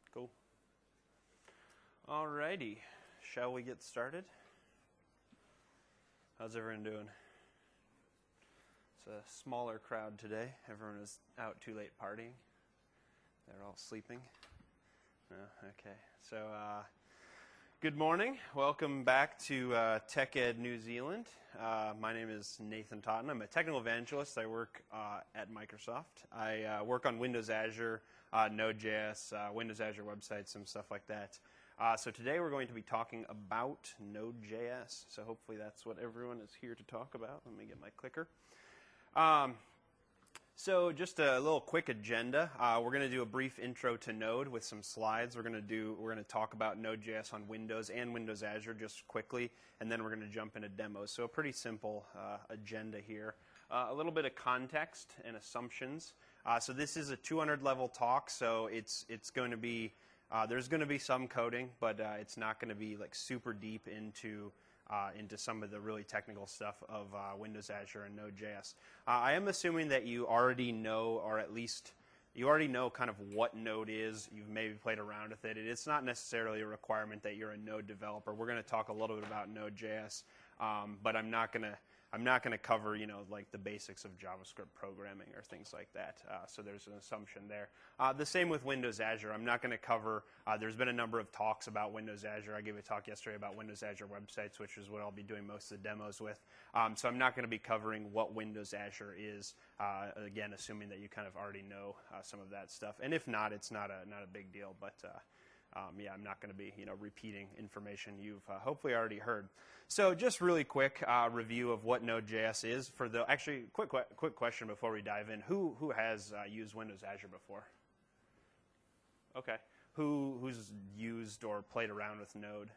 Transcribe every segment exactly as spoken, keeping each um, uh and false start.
Cool. Alrighty, shall we get started? How's everyone doing? It's a smaller crowd today. Everyone is out too late partying. They're all sleeping. No? Okay. So, uh, good morning. Welcome back to uh, TechEd New Zealand. Uh, my name is Nathan Totten. I'm a technical evangelist. I work uh, at Microsoft. I uh, work on Windows Azure, uh, Node.js, uh, Windows Azure websites, some stuff like that. Uh, so today we're going to be talking about Node.js. So hopefully that's what everyone is here to talk about. Let me get my clicker. Um, so just a little quick agenda. Uh, we're going to do a brief intro to Node with some slides. We're going to do. We're going to talk about Node.js on Windows and Windows Azure just quickly, and then we're going to jump into demos. So a pretty simple uh, agenda here. Uh, a little bit of context and assumptions. Uh, so this is a two hundred level talk. So it's it's going to be uh, there's going to be some coding, but uh, it's not going to be like super deep into. Uh, into some of the really technical stuff of uh, Windows Azure and Node.js. Uh, I am assuming that you already know, or at least you already know kind of what Node is. You've maybe played around with it. It's not necessarily a requirement that you're a Node developer. We're going to talk a little bit about Node.js, um, but I'm not going to I'm not going to cover, you know, like the basics of JavaScript programming or things like that. Uh, so there's an assumption there. Uh, the same with Windows Azure. I'm not going to cover, uh, there's been a number of talks about Windows Azure. I gave a talk yesterday about Windows Azure websites, which is what I'll be doing most of the demos with. Um, so I'm not going to be covering what Windows Azure is, uh, again, assuming that you kind of already know uh, some of that stuff. And if not, it's not a, not a big deal, but uh, Um, yeah, I'm not going to be, you know, repeating information you've uh, hopefully already heard. So just really quick uh, review of what Node.js is. For the actually, quick quick question before we dive in: Who who has uh, used Windows Azure before? Okay, who who's used or played around with Node?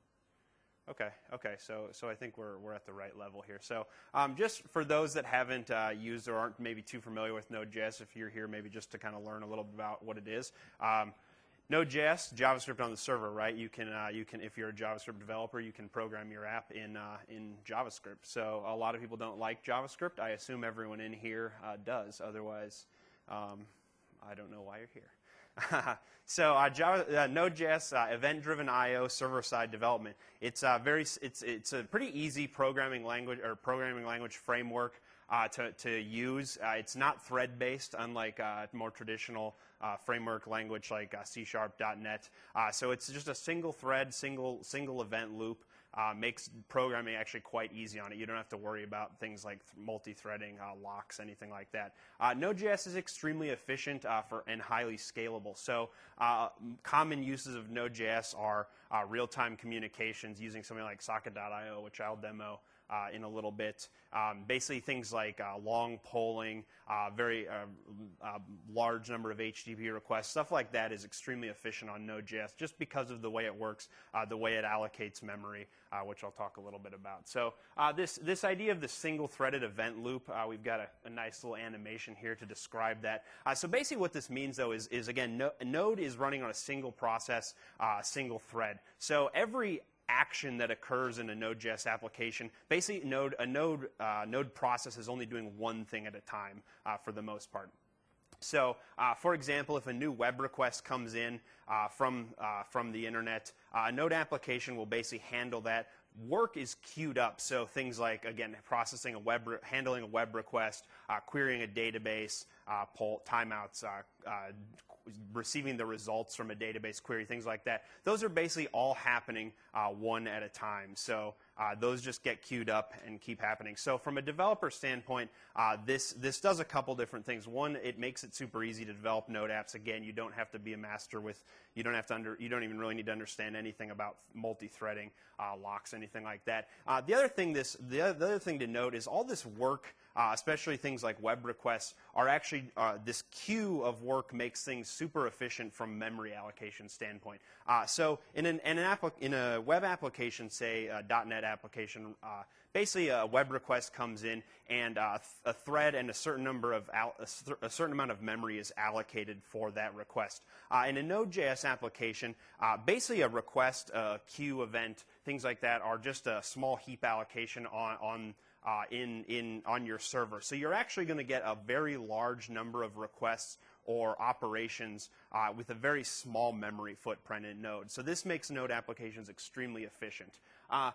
Okay, okay. So so I think we're we're at the right level here. So um, just for those that haven't uh, used or aren't maybe too familiar with Node.js, if you're here maybe just to kind of learn a little bit about what it is. Um, Node.js, JavaScript on the server, right? You can, uh, you can, if you're a JavaScript developer, you can program your app in uh, in JavaScript. So a lot of people don't like JavaScript. I assume everyone in here uh, does. Otherwise, um, I don't know why you're here. so uh, Java, uh, Node.js, uh, event-driven I O, server-side development. It's uh, very, it's it's a pretty easy programming language or programming language framework. Uh, to, to use. Uh, it's not thread-based, unlike uh, more traditional uh, framework language like uh, C Sharp, .NET. Uh, so it's just a single thread, single single event loop. Uh, makes programming actually quite easy on it. You don't have to worry about things like multi-threading, uh, locks, anything like that. Uh, Node.js is extremely efficient uh, for and highly scalable. So uh, common uses of Node.js are uh, real-time communications using something like socket dot I O, which I'll demo Uh, in a little bit. Um, basically things like uh, long polling, uh, very uh, uh, large number of H T T P requests, stuff like that is extremely efficient on Node.js just because of the way it works, uh, the way it allocates memory, uh, which I'll talk a little bit about. So uh, this, this idea of the single-threaded event loop, uh, we've got a, a nice little animation here to describe that. Uh, so basically what this means, though, is, is again, no, Node is running on a single process, uh, single thread. So every action that occurs in a Node.js application, basically Node, a Node, uh, Node process is only doing one thing at a time uh, for the most part. So, uh, for example, if a new web request comes in uh, from, uh, from the internet, uh, a Node application will basically handle that. Work is queued up, so things like, again, processing a web, re handling a web request, uh, querying a database, uh, poll, timeouts, uh, uh, receiving the results from a database query, things like that. Those are basically all happening uh, one at a time. So uh, those just get queued up and keep happening. So from a developer standpoint, uh, this this does a couple different things. One, it makes it super easy to develop Node apps. Again, you don't have to be a master with, you don't have to under, you don't even really need to understand anything about multi-threading, uh, locks, anything like that. Uh, the other thing this the other, the other thing to note is all this work, uh, especially things like web requests, are actually uh, this queue of work makes things super efficient from memory allocation standpoint. Uh, so in an, in, an in a web application, say a .NET application, uh, basically a web request comes in and uh, a thread and a certain number of a certain amount of memory is allocated for that request. Uh, in a Node.js application, uh, basically a request, a queue event, things like that are just a small heap allocation on on Uh, in, in, on your server. So you're actually going to get a very large number of requests or operations uh, with a very small memory footprint in Node. So this makes Node applications extremely efficient. Uh,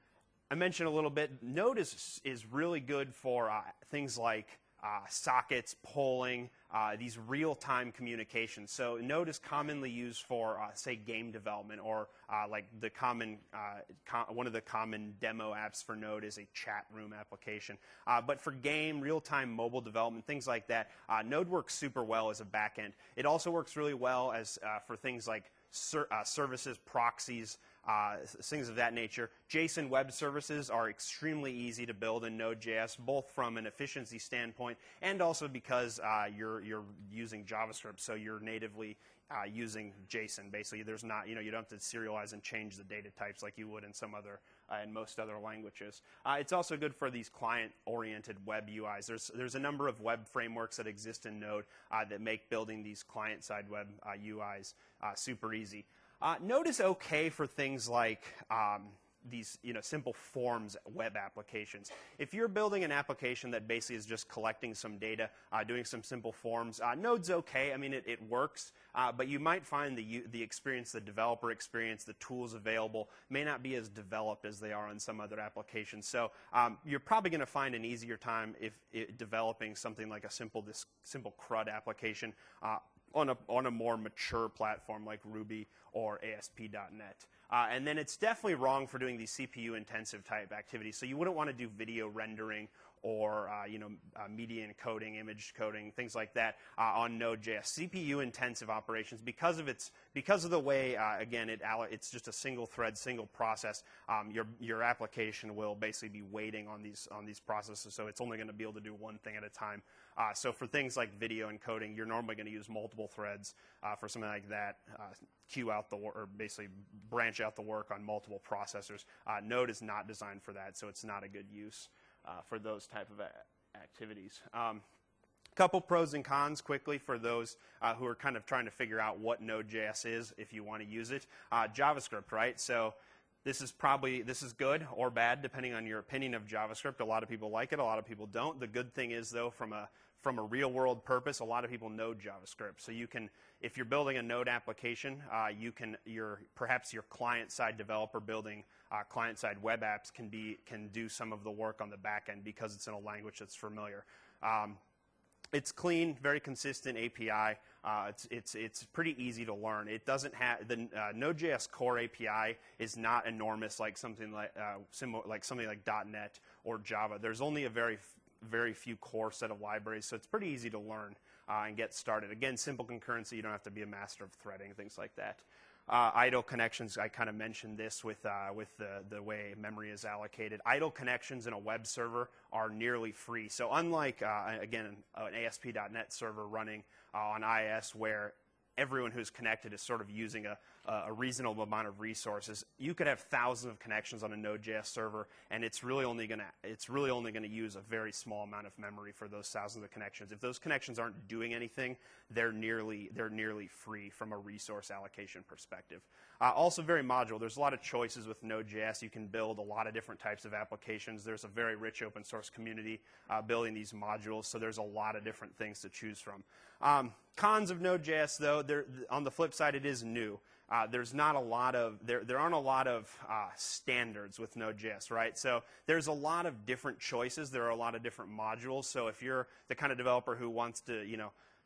I mentioned a little bit, Node is, is really good for uh, things like uh, sockets, polling, uh, these real-time communications. So Node is commonly used for, uh, say, game development, or uh, like the common, uh, com one of the common demo apps for Node is a chat room application. Uh, but for game, real-time mobile development, things like that, uh, Node works super well as a backend. It also works really well as uh, for things like ser uh, services, proxies, Uh, things of that nature. JSON web services are extremely easy to build in Node.js, both from an efficiency standpoint and also because uh, you're, you're using JavaScript, so you're natively uh, using JSON. Basically, there's not, you know, you don't have to serialize and change the data types like you would in some other, uh, in most other languages. Uh, it's also good for these client-oriented web U Is. There's, there's a number of web frameworks that exist in Node uh, that make building these client-side web uh, U Is uh, super easy. Uh, Node is okay for things like um, these, you know, simple forms web applications. If you're building an application that basically is just collecting some data, uh, doing some simple forms, uh, Node's okay. I mean, it, it works, uh, but you might find the the experience, the developer experience, the tools available may not be as developed as they are on some other applications. So um, you're probably going to find an easier time if it, developing something like a simple this simple CRUD application Uh, On a, on a more mature platform like Ruby or A S P dot net. Uh, and then it's definitely wrong for doing these C P U-intensive type activities. So you wouldn't want to do video rendering or uh, you know, uh, media encoding, image coding, things like that uh, on Node.js. C P U-intensive operations, because of its, because of the way, uh, again, it, it's just a single thread, single process. Um, your your application will basically be waiting on these on these processes, so it's only going to be able to do one thing at a time. Uh, so for things like video encoding, you're normally going to use multiple threads uh, for something like that. Uh, queue out the work, or basically branch out the work on multiple processors. Uh, Node is not designed for that, so it's not a good use uh, for those type of a activities. Um, couple pros and cons quickly for those uh, who are kind of trying to figure out what Node.js is if you want to use it. Uh, JavaScript, right? So this is probably, this is good or bad depending on your opinion of JavaScript. A lot of people like it, a lot of people don't. The good thing is, though, from a from a real world purpose, a lot of people know JavaScript. So you can, if you're building a Node application, uh, you can, your, perhaps your client-side developer building uh, client-side web apps can be, can do some of the work on the back end because it's in a language that's familiar. Um, It's clean, very consistent A P I. Uh, it's, it's, it's pretty easy to learn. It doesn't have, the uh, Node.js core A P I is not enormous like something like, uh, similar, like something like dot net or Java. There's only a very, very few core set of libraries, so it's pretty easy to learn uh, and get started. Again, simple concurrency, you don't have to be a master of threading, things like that. Uh, idle connections, I kind of mentioned this with, uh, with the, the way memory is allocated. Idle connections in a web server are nearly free. So unlike, uh, again, an A S P dot net server running uh, on I I S where everyone who's connected is sort of using a, a reasonable amount of resources, you could have thousands of connections on a Node.js server, and it's really only going to it's really only going to use a very small amount of memory for those thousands of connections. If those connections aren't doing anything, they're nearly they're nearly free from a resource allocation perspective. Uh, also very modular. There's a lot of choices with Node.js. You can build a lot of different types of applications. There's a very rich open source community uh, building these modules, so there's a lot of different things to choose from. Um, cons of Node.js, though, on the flip side, it is new. Uh, there's not a lot of, there, there aren't a lot of uh, standards with Node.js, right? So there's a lot of different choices. There are a lot of different modules. So if you're the kind of developer who wants to, you know,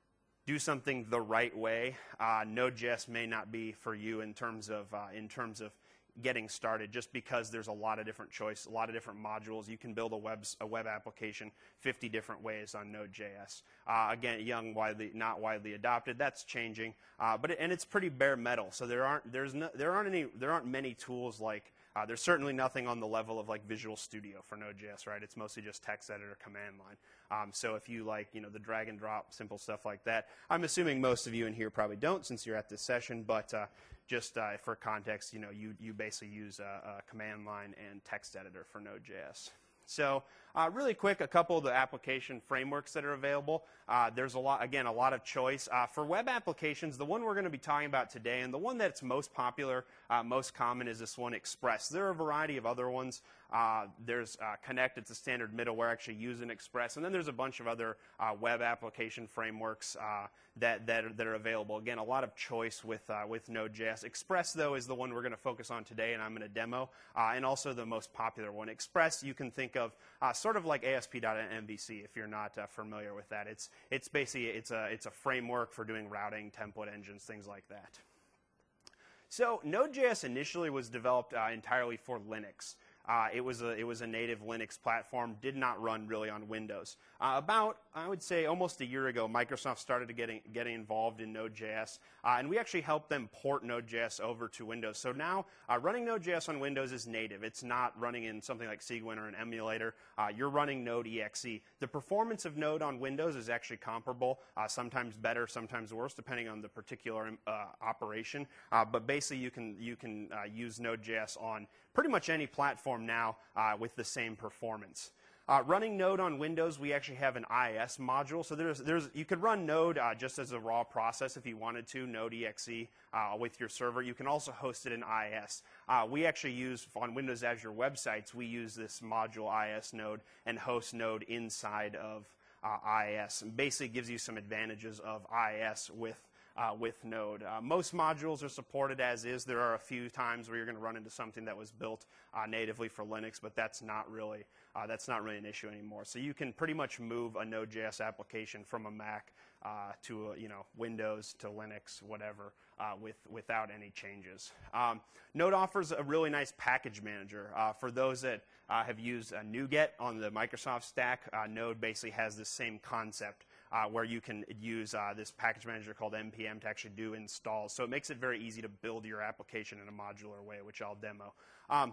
do something the right way, uh, Node.js may not be for you in terms of, uh, in terms of getting started, just because there's a lot of different choice, a lot of different modules. You can build a web a web application fifty different ways on Node.js. Uh, again, young, widely not widely adopted. That's changing, uh, but it, and it's pretty bare metal. So there aren't there's no, there aren't any there aren't many tools like. Uh, there's certainly nothing on the level of like Visual Studio for Node.js, right? It's mostly just text editor, command line. Um, so if you like, you know, the drag and drop, simple stuff like that, I'm assuming most of you in here probably don't since you're at this session, but uh, just uh, for context, you know, you, you basically use a, a command line and text editor for Node.js. So Uh, really quick, a couple of the application frameworks that are available. Uh, there's a lot, again, a lot of choice. Uh, for web applications, the one we're going to be talking about today, and the one that's most popular, uh, most common, is this one, Express. There are a variety of other ones. Uh, there's uh, Connect, it's a standard middleware actually using Express, and then there's a bunch of other uh, web application frameworks uh, that, that, are, that are available. Again, a lot of choice with, uh, with Node.js. Express, though, is the one we're going to focus on today, and I'm going to demo, uh, and also the most popular one. Express, you can think of uh, sort of like A S P dot N M V C if you're not uh, familiar with that. It's, it's basically it's a, it's a framework for doing routing, template engines, things like that. So Node.js initially was developed uh, entirely for Linux. Uh, it was a it was a native Linux platform, did not run really on Windows. Uh, about, I would say, almost a year ago, Microsoft started to getting getting involved in Node.js, uh, and we actually helped them port Node.js over to Windows. So now, uh, running Node.js on Windows is native. It's not running in something like Cygwin or an emulator. Uh, you're running Node E X E. The performance of Node on Windows is actually comparable, uh, sometimes better, sometimes worse, depending on the particular uh, operation. Uh, but basically, you can you can uh, use Node.js on pretty much any platform now uh, with the same performance. Uh, running Node on Windows, we actually have an I S module. So there's, there's, you could run Node uh, just as a raw process if you wanted to, Node E X E uh, with your server. You can also host it in I S. Uh, we actually use, on Windows Azure websites, we use this module I S Node and host Node inside of uh, I S. And basically gives you some advantages of I S with Uh, with Node. Uh, most modules are supported as is. There are a few times where you're going to run into something that was built uh, natively for Linux, but that's not really uh, that's not really an issue anymore. So you can pretty much move a Node.js application from a Mac uh, to a, you know Windows to Linux, whatever, uh, with without any changes. Um, Node offers a really nice package manager uh, for those that uh, have used uh, NuGet on the Microsoft stack. Uh, Node basically has the same concept. Uh, where you can use uh, this package manager called N P M to actually do installs. So it makes it very easy to build your application in a modular way, which I'll demo. Um,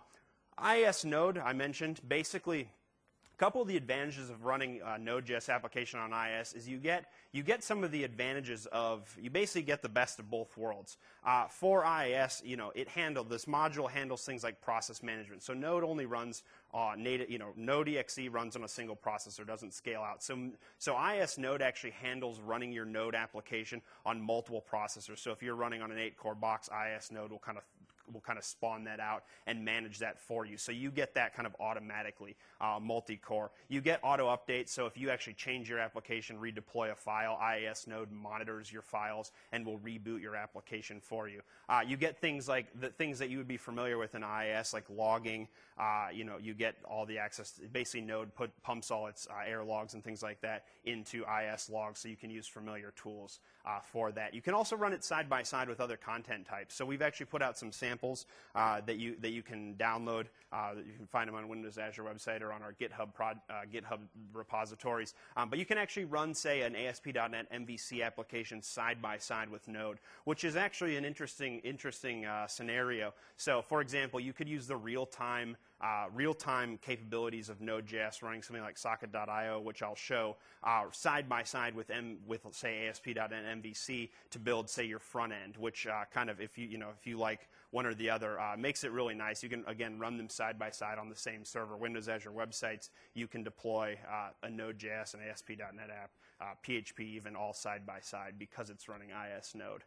I S Node, I mentioned, basically a couple of the advantages of running a Node.js application on I S is you get you get some of the advantages of, you basically get the best of both worlds. Uh, for I S, you know, it handled, this module handles things like process management. So Node only runs uh, native, you know, Node E X E runs on a single processor, doesn't scale out. So, so I S Node actually handles running your Node application on multiple processors. So if you're running on an eight core box, I S Node will kind of will kind of spawn that out and manage that for you. So you get that kind of automatically, uh, multi-core. You get auto updates, so if you actually change your application, redeploy a file, I S Node monitors your files and will reboot your application for you. Uh, you get things like the things that you would be familiar with in I S, like logging. Uh, you know, you get all the access. Basically, Node put, pumps all its uh, error logs and things like that into I S logs, so you can use familiar tools uh, for that. You can also run it side by side with other content types. So we've actually put out some samples uh, that you that you can download. Uh, you can find them on Windows Azure website or on our GitHub prod, uh, GitHub repositories. Um, but you can actually run, say, an A S P dot NET M V C application side by side with Node, which is actually an interesting interesting uh, scenario. So, for example, you could use the real-time Uh, real-time capabilities of Node.js running something like socket dot i o, which I'll show, uh, side by side with, M, with say, A S P dot NET M V C to build, say, your front end, which uh, kind of, if you, you know, if you like one or the other, uh, makes it really nice. You can, again, run them side by side on the same server. Windows Azure websites, you can deploy uh, a Node.js and A S P dot NET app, uh, P H P even, all side by side because it's running I S Node.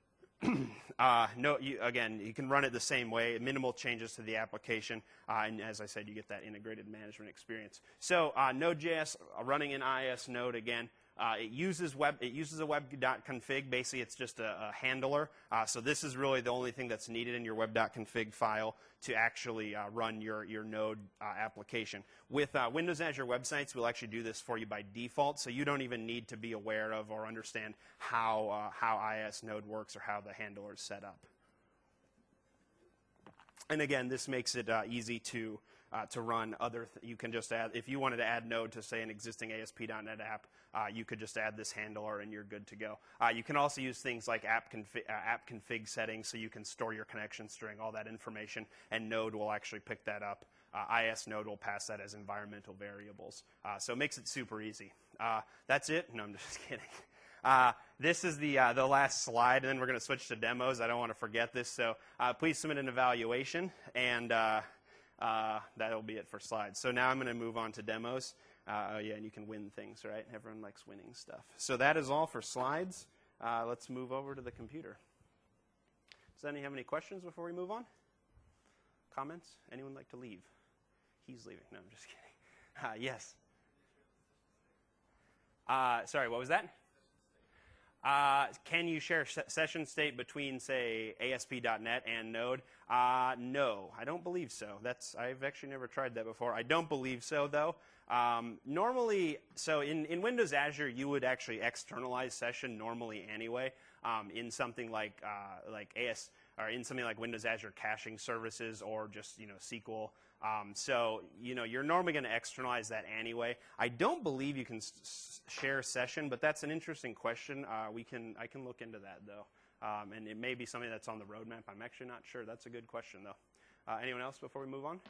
uh, no, you, again, you can run it the same way, minimal changes to the application, uh, and as I said, you get that integrated management experience. So uh, Node.js uh, running in I S Node again. Uh, it uses web. It uses a web.config. Basically, it's just a, a handler. Uh, so this is really the only thing that's needed in your web.config file to actually uh, run your your Node uh, application. With uh, Windows Azure websites, we'll actually do this for you by default. So you don't even need to be aware of or understand how uh, how I S Node works or how the handler is set up. And again, this makes it uh, easy to. Uh, to run other, th you can just add, if you wanted to add Node to, say, an existing A S P dot NET app, uh, you could just add this handler and you're good to go. Uh, you can also use things like app, confi uh, app config settings, so you can store your connection string, all that information, and Node will actually pick that up. Uh, I S Node will pass that as environmental variables. Uh, so it makes it super easy. Uh, that's it? No, I'm just kidding. Uh, this is the, uh, the last slide, and then we're going to switch to demos. I don't want to forget this, so uh, please submit an evaluation, and uh, uh, that'll be it for slides. So now I'm going to move on to demos. Uh, oh yeah, and you can win things, right? Everyone likes winning stuff. So that is all for slides. Uh, let's move over to the computer. Does anyone have any questions before we move on? Comments? Anyone like to leave? He's leaving. No, I'm just kidding. Uh, yes. Uh, sorry, what was that? Uh, can you share se session state between, say, A S P dot net and Node? Uh, no, I don't believe so. That's I've actually never tried that before. I don't believe so, though. Um, normally, so in, in Windows Azure, you would actually externalize session normally anyway um, in something like uh, like A S or in something like Windows Azure caching services or just you know S Q L. Um, so, you know, you're normally going to externalize that anyway. I don't believe you can s share session, but that's an interesting question. Uh, we can, I can look into that, though. Um, and it may be something that's on the roadmap. I'm actually not sure. That's a good question, though. Uh, anyone else before we move on?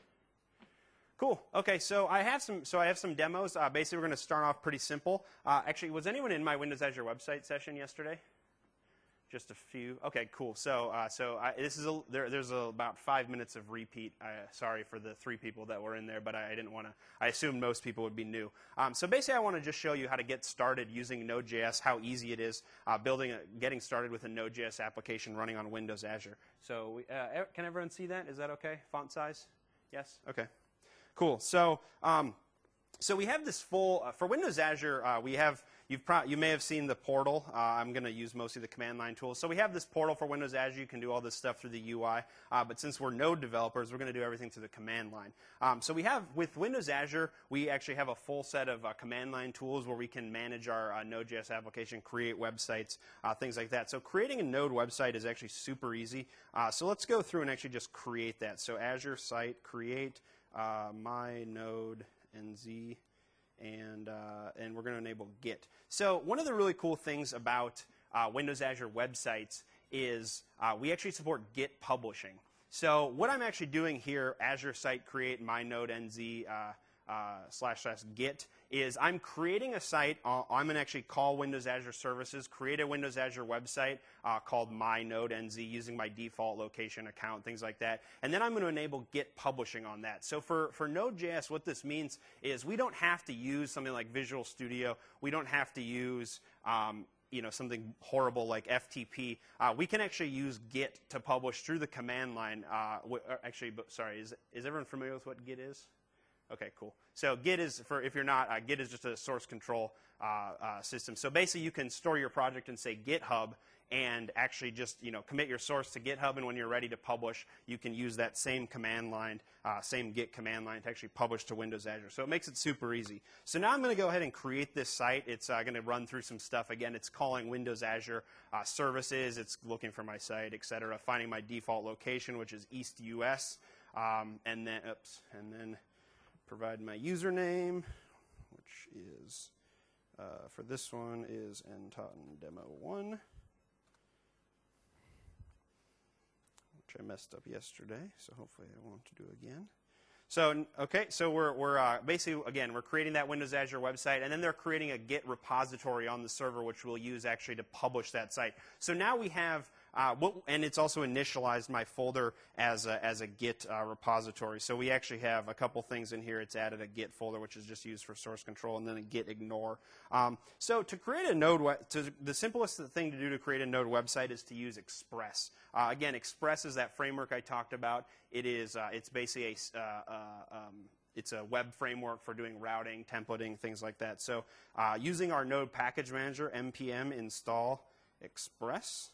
Cool. Okay, so I have some, so I have some demos. Uh, basically, we're going to start off pretty simple. Uh, actually, was anyone in my Windows Azure website session yesterday? Just a few. Okay, cool. So, uh, so I, this is a, there, there's a, about five minutes of repeat. Uh, sorry for the three people that were in there, but I, I didn't want to. I assumed most people would be new. Um, so basically, I want to just show you how to get started using Node.js, how easy it is uh, building, a, getting started with a Node.js application running on Windows Azure. So, we, uh, can everyone see that? Is that okay? Font size? Yes. Okay. Cool. So, um, so we have this full uh, for Windows Azure. Uh, we have. You've pro you may have seen the portal. Uh, I'm going to use mostly the command line tools. So we have this portal for Windows Azure. You can do all this stuff through the U I. Uh, but since we're Node developers, we're going to do everything through the command line. Um, so we have, with Windows Azure, we actually have a full set of uh, command line tools where we can manage our uh, Node.js application, create websites, uh, things like that. So creating a Node website is actually super easy. Uh, so let's go through and actually just create that. So Azure site, create uh, my Node N Z. And, uh, and we're going to enable Git. So one of the really cool things about uh, Windows Azure websites is uh, we actually support Git publishing. So what I'm actually doing here, Azure site create my node N Z uh, uh, slash slash Git, is I'm creating a site. Uh, I'm going to actually call Windows Azure Services, create a Windows Azure website uh, called my node N Z using my default location account, things like that. And then I'm going to enable Git publishing on that. So for, for Node.js, what this means is we don't have to use something like Visual Studio. We don't have to use um, you know, something horrible like F T P. Uh, we can actually use Git to publish through the command line. Uh, actually, sorry, is, is everyone familiar with what Git is? Okay, cool. So Git is, for if you're not, uh, Git is just a source control uh, uh, system. So basically, you can store your project in, say, GitHub, and actually just you know commit your source to GitHub. And when you're ready to publish, you can use that same command line, uh, same Git command line to actually publish to Windows Azure. So it makes it super easy. So now I'm going to go ahead and create this site. It's uh, going to run through some stuff. Again, it's calling Windows Azure uh, services. It's looking for my site, et cetera. Finding my default location, which is East U S, um, and then oops, and then. Provide my username, which is, uh, for this one, is ntotten demo one, which I messed up yesterday, so hopefully I won't do again. So, okay, so we're, we're uh, basically, again, we're creating that Windows Azure website, and then they're creating a Git repository on the server, which we'll use actually to publish that site. So now we have, uh, what, and it's also initialized my folder as a, as a Git uh, repository. So we actually have a couple things in here. It's added a Git folder, which is just used for source control, and then a Git ignore. Um, so to create a Node, to, the simplest thing to do to create a Node website is to use Express. Uh, again, Express is that framework I talked about. It is, uh, it's basically a, uh, uh, um, it's a web framework for doing routing, templating, things like that. So uh, using our Node package manager, npm install Express.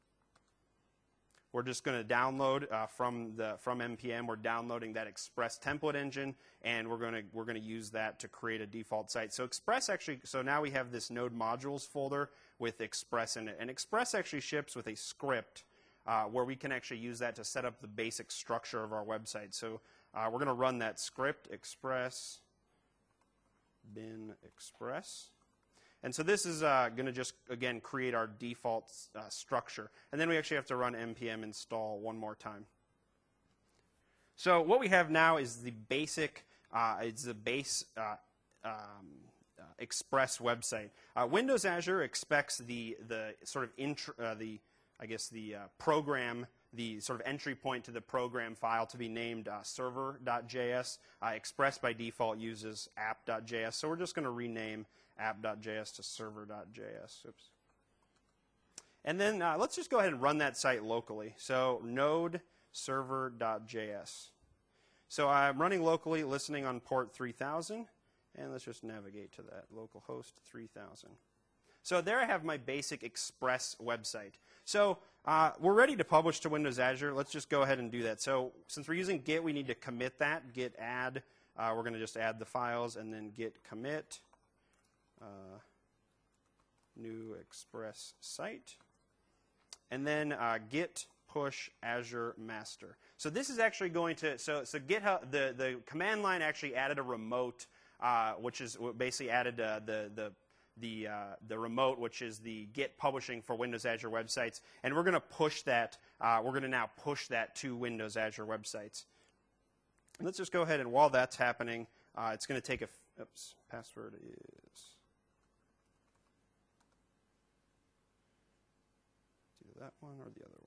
We're just going to download uh, from the from npm. We're downloading that Express template engine, and we're going to we're going to use that to create a default site. So Express actually, so now we have this Node modules folder with Express in it, and Express actually ships with a script uh, where we can actually use that to set up the basic structure of our website. So uh, we're going to run that script Express bin Express. And so this is uh, going to just, again, create our default uh, structure. And then we actually have to run npm install one more time. So what we have now is the basic, uh, it's the base uh, um, uh, Express website. Uh, Windows Azure expects the, the sort of intro, uh, the I guess, the uh, program, the sort of entry point to the program file to be named uh, server.js. Uh, Express by default uses app.js, so we're just going to rename app.js to server.js. Oops. And then uh, let's just go ahead and run that site locally. So node server.js. So I'm running locally, listening on port three thousand, and let's just navigate to that, localhost three thousand. So there I have my basic Express website. So uh, we're ready to publish to Windows Azure. Let's just go ahead and do that. So since we're using Git, we need to commit that, git add. Uh, we're going to just add the files, and then git commit uh, new Express site. And then uh, git push Azure master. So this is actually going to, so, so GitHub, the, the command line actually added a remote, uh, which is basically added uh, the, the, the, uh, the remote, which is the Git publishing for Windows Azure websites. And we're going to push that, uh, we're going to now push that to Windows Azure websites. And let's just go ahead and while that's happening, uh, it's going to take a, oops, password is, do that one or the other one.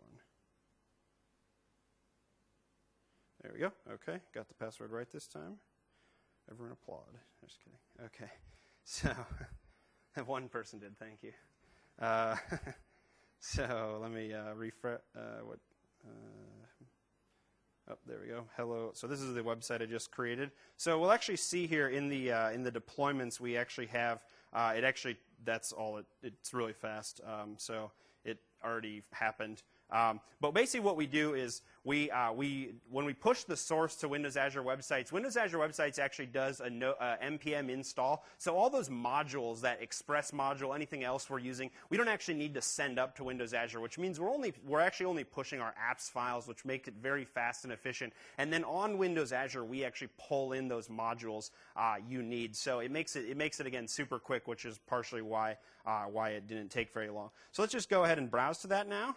There we go. Okay, got the password right this time. Everyone applaud. Just kidding. Okay, so one person did. Thank you. Uh, so let me uh, refresh. Uh, what? Uh, oh, there we go. Hello. So this is the website I just created. So we'll actually see here in the uh, in the deployments we actually have. Uh, it actually that's all. It, it's really fast. Um, so it already happened. Um, but basically what we do is we, uh, we, when we push the source to Windows Azure websites, Windows Azure websites actually does a no, uh, N P M install. So all those modules, that Express module, anything else we're using, we don't actually need to send up to Windows Azure, which means we're, only, we're actually only pushing our apps files, which makes it very fast and efficient. And then on Windows Azure, we actually pull in those modules uh, you need. So it makes it, it makes it, again, super quick, which is partially why, uh, why it didn't take very long. So let's just go ahead and browse to that now.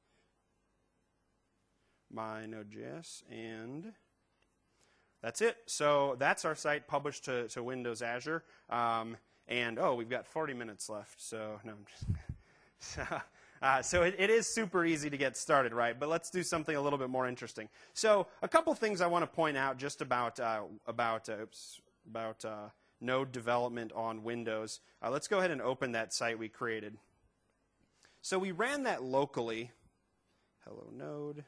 My Node.js, and that's it. So that's our site published to, to Windows Azure. Um, and, oh, we've got forty minutes left. So, no, I'm just so, uh, so it, it is super easy to get started, right? But let's do something a little bit more interesting. So a couple things I want to point out just about, uh, about, uh, oops, about uh, Node development on Windows. Uh, let's go ahead and open that site we created. So we ran that locally. Hello, Node.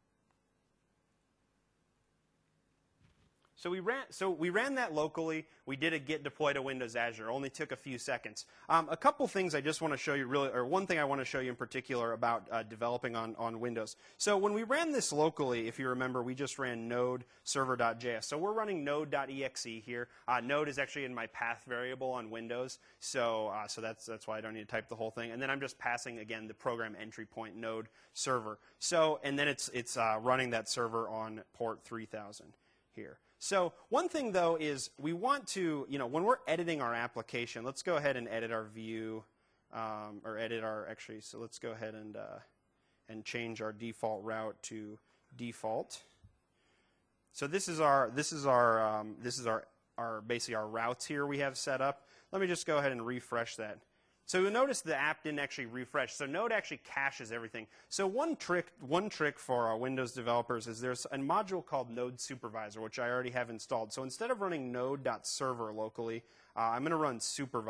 So we ran, so we ran that locally. We did a git deploy to Windows Azure. Only took a few seconds. Um, a couple things I just want to show you, really, or one thing I want to show you in particular about uh, developing on, on Windows. So when we ran this locally, if you remember, we just ran node server.js. So we're running node.exe here. Uh, node is actually in my path variable on Windows. So uh, so that's that's why I don't need to type the whole thing. And then I'm just passing again the program entry point node server. So and then it's it's uh, running that server on port three thousand here. So one thing, though, is we want to, you know, when we're editing our application, let's go ahead and edit our view, um, or edit our, actually, so let's go ahead and, uh, and change our default route to default. So this is our, this is our, um, this is our, our, basically our routes here we have set up. Let me just go ahead and refresh that. So you'll notice the app didn't actually refresh. So Node actually caches everything. So one trick, one trick for our Windows developers is there's a module called Node Supervisor, which I already have installed. So instead of running node.server locally, uh, I'm going to run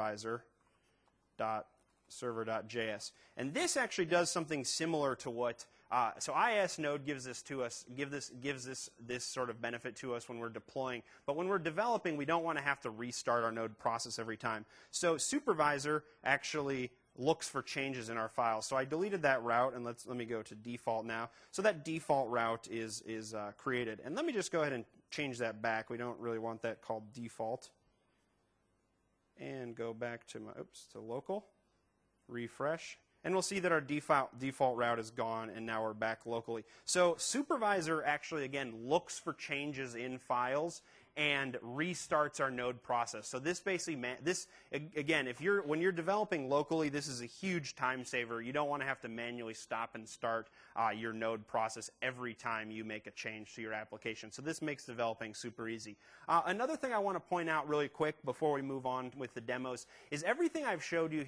supervisor.server.js. And this actually does something similar to what Uh, so I S Node gives this to us, give this, gives this, this sort of benefit to us when we're deploying. But when we're developing, we don't want to have to restart our Node process every time. So Supervisor actually looks for changes in our files. So I deleted that route, and let's, let me go to default now. So that default route is, is uh, created. And let me just go ahead and change that back. We don't really want that called default. And go back to my, oops, to local. Refresh. And we'll see that our default, default route is gone, and now we're back locally. So Supervisor actually, again, looks for changes in files and restarts our Node process. So this basically, this again, if you're when you're developing locally, this is a huge time saver. You don't want to have to manually stop and start uh, your Node process every time you make a change to your application. So this makes developing super easy. Uh, another thing I want to point out really quick before we move on with the demos is everything I've showed you here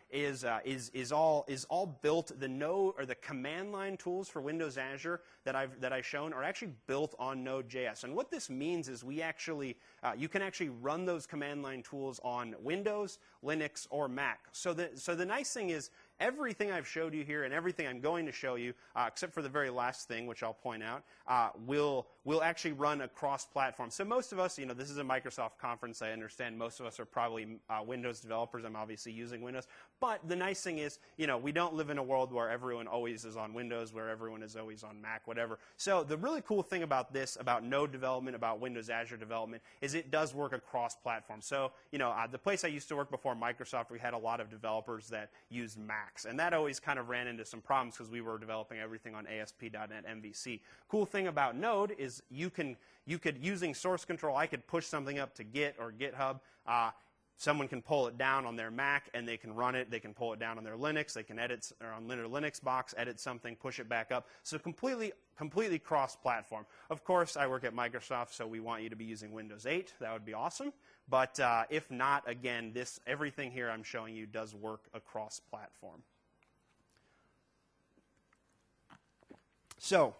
is uh, is is all is all built. The Node or the command line tools for Windows Azure that I've that I've shown are actually built on Node.js. And what this means is we actually uh, you can actually run those command line tools on Windows, Linux, or Mac. So the so the nice thing is everything I've showed you here and everything I'm going to show you, uh, except for the very last thing, which I'll point out, uh, will will actually run across platform. So most of us, you know, this is a Microsoft conference. I understand most of us are probably uh, Windows developers. I'm obviously using Windows. But the nice thing is, you know, we don't live in a world where everyone always is on Windows, where everyone is always on Mac, whatever. So the really cool thing about this, about Node development, about Windows Azure development, is it does work across platform. So, you know, uh, the place I used to work before Microsoft, we had a lot of developers that used Macs. And that always kind of ran into some problems because we were developing everything on A S P dot net M V C. Cool thing about Node is you can, you could, using source control, I could push something up to Git or GitHub. Uh, Someone can pull it down on their Mac, and they can run it. They can pull it down on their Linux. They can edit, or on their Linux box, edit something, push it back up. So completely, completely cross-platform. Of course, I work at Microsoft, so we want you to be using Windows eight. That would be awesome. But uh, if not, again, this everything here I'm showing you does work across platform. So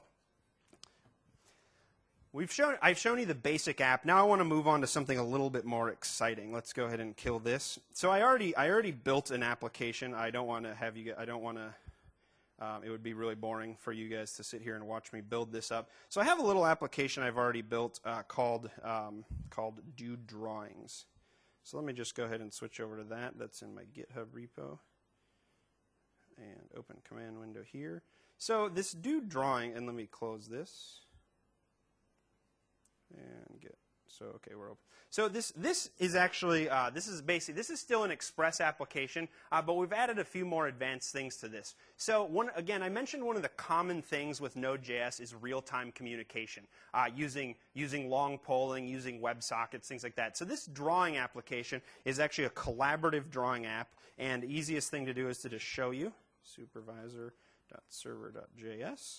We've shown, I've shown you the basic app. Now I want to move on to something a little bit more exciting. Let's go ahead and kill this. So I already, I already built an application. I don't want to have you. I don't want to. Um, it would be really boring for you guys to sit here and watch me build this up. So I have a little application I've already built uh, called um, called Do Drawings. So let me just go ahead and switch over to that. That's in my GitHub repo. And open command window here. So this Do Drawing, and let me close this. And get so okay, we're open. So this this is actually uh, this is basically this is still an Express application, uh, but we've added a few more advanced things to this. So one again, I mentioned one of the common things with Node.js is real-time communication, uh, using using long polling, using WebSockets, things like that. So this drawing application is actually a collaborative drawing app, and the easiest thing to do is to just show you supervisor dot server dot J S.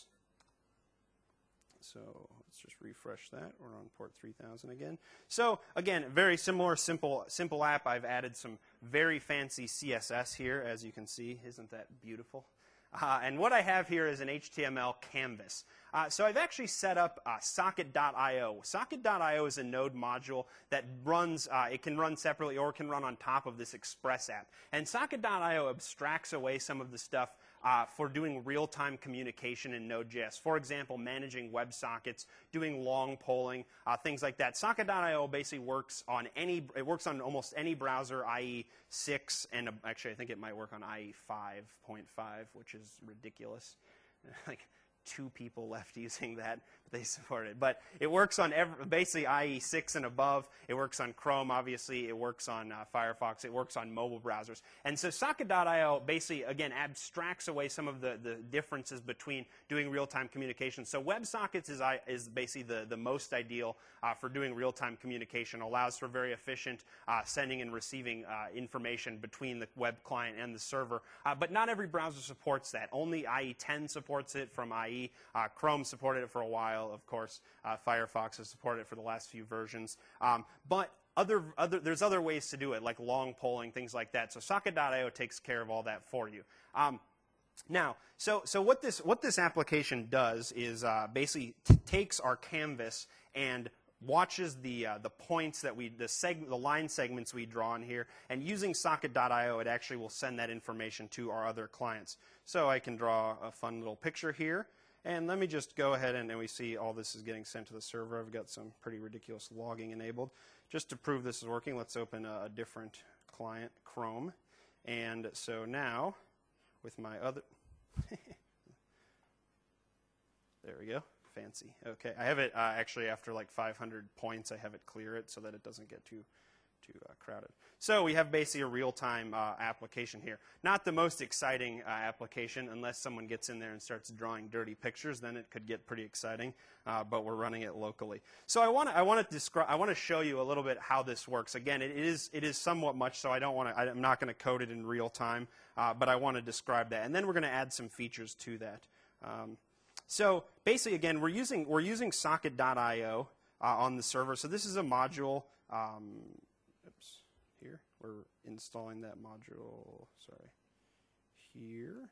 So let's just refresh that. We're on port three thousand again. So again, very similar, simple, simple app. I've added some very fancy C S S here, as you can see. Isn't that beautiful? Uh, and what I have here is an H T M L canvas. Uh, so I've actually set up uh, socket dot I O. socket dot I O is a Node module that runs, uh, it can run separately or it can run on top of this Express app. And socket dot I O abstracts away some of the stuff Uh, for doing real-time communication in Node.js. For example, managing WebSockets, doing long polling, uh, things like that. socket dot I O basically works on any, it works on almost any browser, that is six, and uh, actually I think it might work on that is five point five, which is ridiculous. Like two people left using that. They support it. But it works on every, basically that is six and above. It works on Chrome, obviously. It works on uh, Firefox. It works on mobile browsers. And so socket dot I O basically, again, abstracts away some of the, the differences between doing real-time communication. So WebSockets is, is basically the, the most ideal uh, for doing real-time communication. Allows for very efficient uh, sending and receiving uh, information between the web client and the server. Uh, but not every browser supports that. Only that is ten supports it from that is. Uh, Chrome supported it for a while, of course. Uh, Firefox has supported it for the last few versions. Um, but other, other, there's other ways to do it, like long polling, things like that. So socket dot I O takes care of all that for you. Um, now, so, so what, this, what this application does is uh, basically t takes our canvas and watches the uh, the points that we the seg the line segments we draw in here, and using socket dot I O, it actually will send that information to our other clients. So I can draw a fun little picture here, and let me just go ahead and, and we see all this is getting sent to the server. I've got some pretty ridiculous logging enabled. Just to prove this is working, let's open a, a different client, Chrome, and so now with my other there we go. Fancy. Okay, I have it uh, actually after like five hundred points. I have it clear it so that it doesn't get too too uh, crowded. So we have basically a real-time uh, application here. Not the most exciting uh, application unless someone gets in there and starts drawing dirty pictures. Then it could get pretty exciting. Uh, but we're running it locally. So I want to I want to describe I want to show you a little bit how this works. Again, it is it is somewhat much, so I don't want to. I'm not going to code it in real time, uh, but I want to describe that, and then we're going to add some features to that. Um, So basically, again, we're using we're using socket dot I O uh, on the server. So this is a module. Um, oops, here. we're installing that module, sorry, here.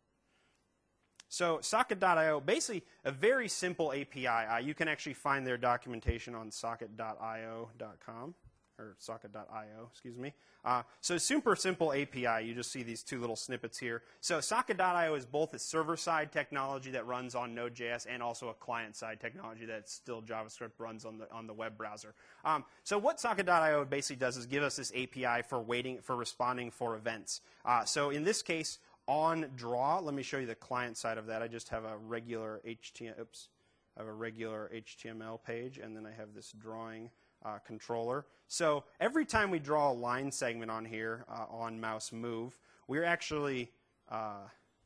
So socket dot i o, basically a very simple A P I. Uh, you can actually find their documentation on socket dot i o dot com, or socket dot i o, excuse me. Uh, so super simple A P I. You just see these two little snippets here. So socket dot i o is both a server-side technology that runs on Node.js and also a client-side technology that still JavaScript runs on the on the web browser. Um, so what socket dot i o basically does is give us this A P I for waiting for responding for events. Uh, so in this case, on draw, let me show you the client side of that. I just have a regular H T M L, oops, I have a regular H T M L page, and then I have this drawing uh, controller. So every time we draw a line segment on here uh, on mouse move, we're actually uh,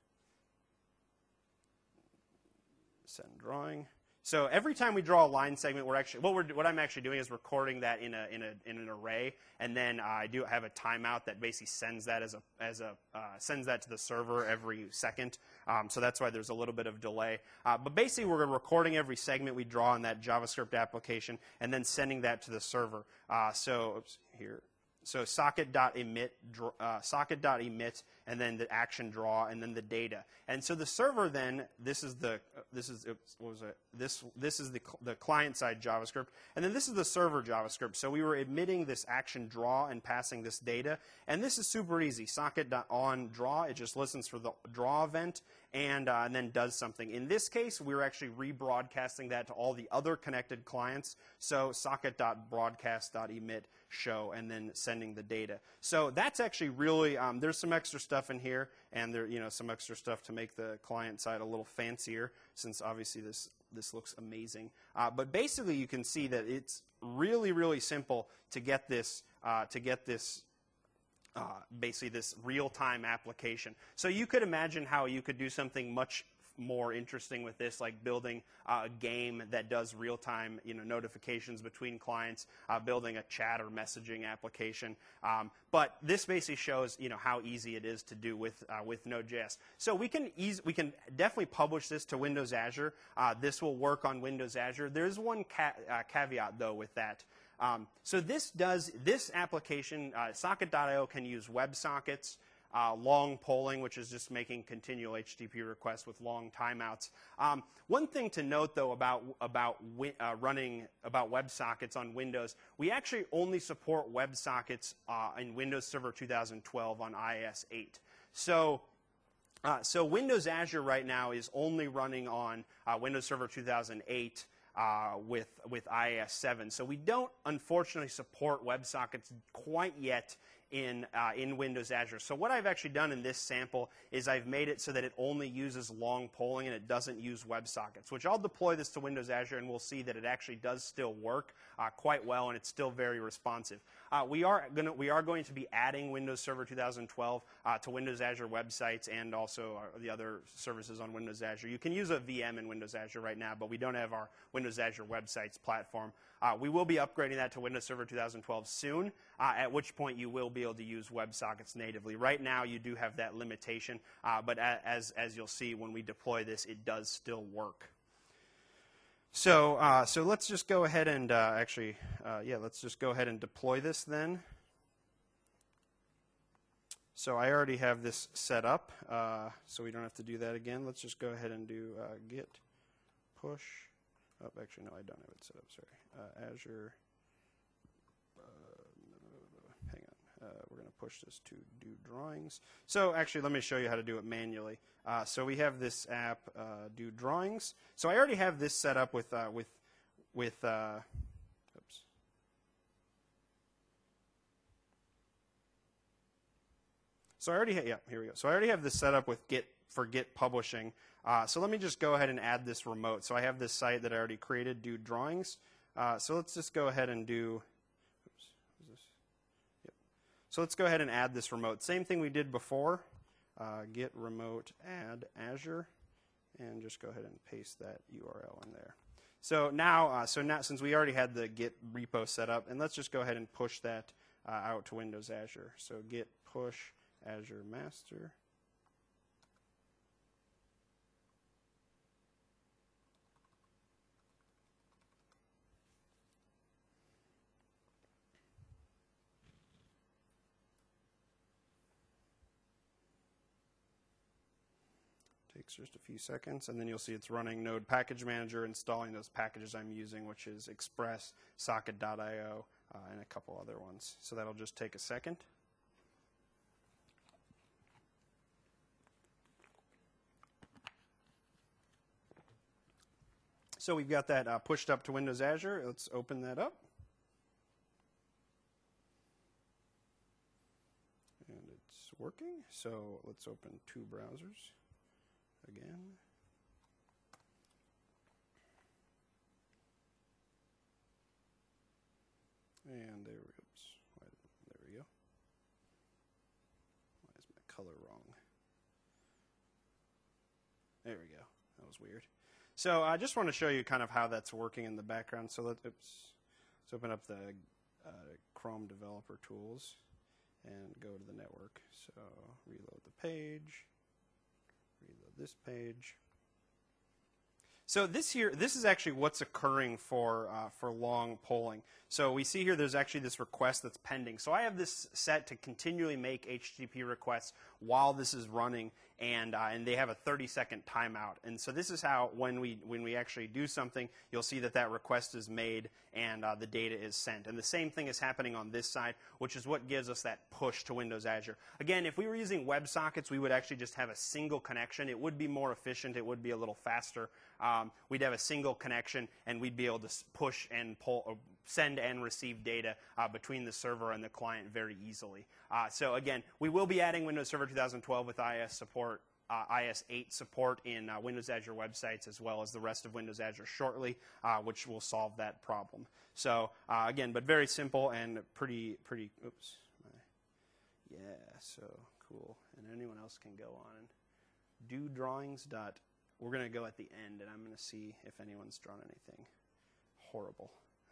send drawing. So every time we draw a line segment, we're actually what we're what I'm actually doing is recording that in a in a in an array, and then uh, I do have a timeout that basically sends that as a as a uh, sends that to the server every second. Um, so that's why there's a little bit of delay. Uh, but basically, we're recording every segment we draw in that JavaScript application, and then sending that to the server. Uh, so oops, here. So socket.emit, uh, socket.emit, and then the action draw, and then the data. And so the server then, this is the, this is, oops, what was it? This, this is the, the client-side JavaScript, and then this is the server JavaScript. So we were emitting this action draw and passing this data, and this is super easy. Socket.onDraw, it just listens for the draw event, and, uh, and then does something. In this case, we're actually rebroadcasting that to all the other connected clients. So socket.broadcast.emit show, and then sending the data. So that's actually really, um, there's some extra stuff in here, and there, you know, some extra stuff to make the client side a little fancier, since obviously this this looks amazing. Uh, but basically, you can see that it's really, really simple to get this uh, to get this. Uh, basically, this real-time application. So you could imagine how you could do something much more interesting with this, like building uh, a game that does real-time, you know, notifications between clients, uh, building a chat or messaging application. Um, but this basically shows, you know, how easy it is to do with uh, with Node.js. So we can ease, we can definitely publish this to Windows Azure. Uh, this will work on Windows Azure. There's one ca uh, caveat though with that. Um, so this does this application, uh, socket dot i o can use WebSockets. Uh, long polling, which is just making continual H T T P requests with long timeouts. Um, one thing to note, though, about about uh, running about WebSockets on Windows, we actually only support WebSockets uh, in Windows Server two thousand twelve on I I S eight. So. Uh, so Windows Azure right now is only running on uh, Windows Server two thousand eight uh, with with I I S seven. So we don't, unfortunately, support WebSockets quite yet in uh, in Windows Azure. So what I've actually done in this sample is I've made it so that it only uses long polling and it doesn't use WebSockets, which I'll deploy this to Windows Azure, and we'll see that it actually does still work uh, quite well, and it's still very responsive. Uh, we are going to we are going to be adding Windows Server two thousand twelve uh, to Windows Azure websites and also our, the other services on Windows Azure. You can use a V M in Windows Azure right now, but we don't have our Windows Azure websites platform. Uh, we will be upgrading that to Windows Server two thousand twelve soon, uh, at which point you will be able to use WebSockets natively. Right now, you do have that limitation, uh, but as, as you'll see, when we deploy this, it does still work. So, uh, so let's just go ahead and uh, actually, uh, yeah, let's just go ahead and deploy this then. So I already have this set up, uh, so we don't have to do that again. Let's just go ahead and do uh, git push. Oh, actually, no, I don't have it set up, sorry. Uh, Azure, uh, hang on, uh, we're going to push this to do drawings. So actually, let me show you how to do it manually. Uh, so we have this app, uh, do drawings. So I already have this set up with, uh, with, with, uh, oops. So I already, ha yeah, here we go. So I already have this set up with Git for Git publishing. Uh, so let me just go ahead and add this remote. So I have this site that I already created, do drawings. Uh, so let's just go ahead and do, oops, is this? Yep. So let's go ahead and add this remote. Same thing we did before, uh, git remote add Azure, and just go ahead and paste that U R L in there. So now, uh, so now since we already had the Git repo set up, and let's just go ahead and push that uh, out to Windows Azure. So git push Azure master. takes just a few seconds, and then you'll see it's running Node Package Manager, installing those packages I'm using, which is Express, Socket dot i o, uh, and a couple other ones. So that'll just take a second. So we've got that uh, pushed up to Windows Azure. Let's open that up. And it's working. So let's open two browsers again. And there we, oops, why, there we go. Why is my color wrong? There we go. That was weird. So I just want to show you kind of how that's working in the background. So let, oops, let's open up the uh, Chrome Developer Tools and go to the network. So reload the page, reload this page. So this here, this is actually what's occurring for uh, for long polling. So we see here there's actually this request that's pending. So I have this set to continually make H T T P requests while this is running, and uh, and they have a thirty second timeout. And so this is how when we when we actually do something, you'll see that that request is made and uh, the data is sent. And the same thing is happening on this side, which is what gives us that push to Windows Azure. Again, if we were using WebSockets, we would actually just have a single connection. It would be more efficient. It would be a little faster. Um, we'd have a single connection, and we'd be able to push and pull, or send and receive data uh, between the server and the client very easily. Uh, so again, we will be adding Windows Server two thousand twelve with I S support, uh, I S eight support in uh, Windows Azure websites, as well as the rest of Windows Azure shortly, uh, which will solve that problem. So uh, again, but very simple and pretty, pretty. Oops, yeah. So cool. And anyone else can go on and do drawings. Dot. We're going to go at the end, and I'm going to see if anyone's drawn anything horrible.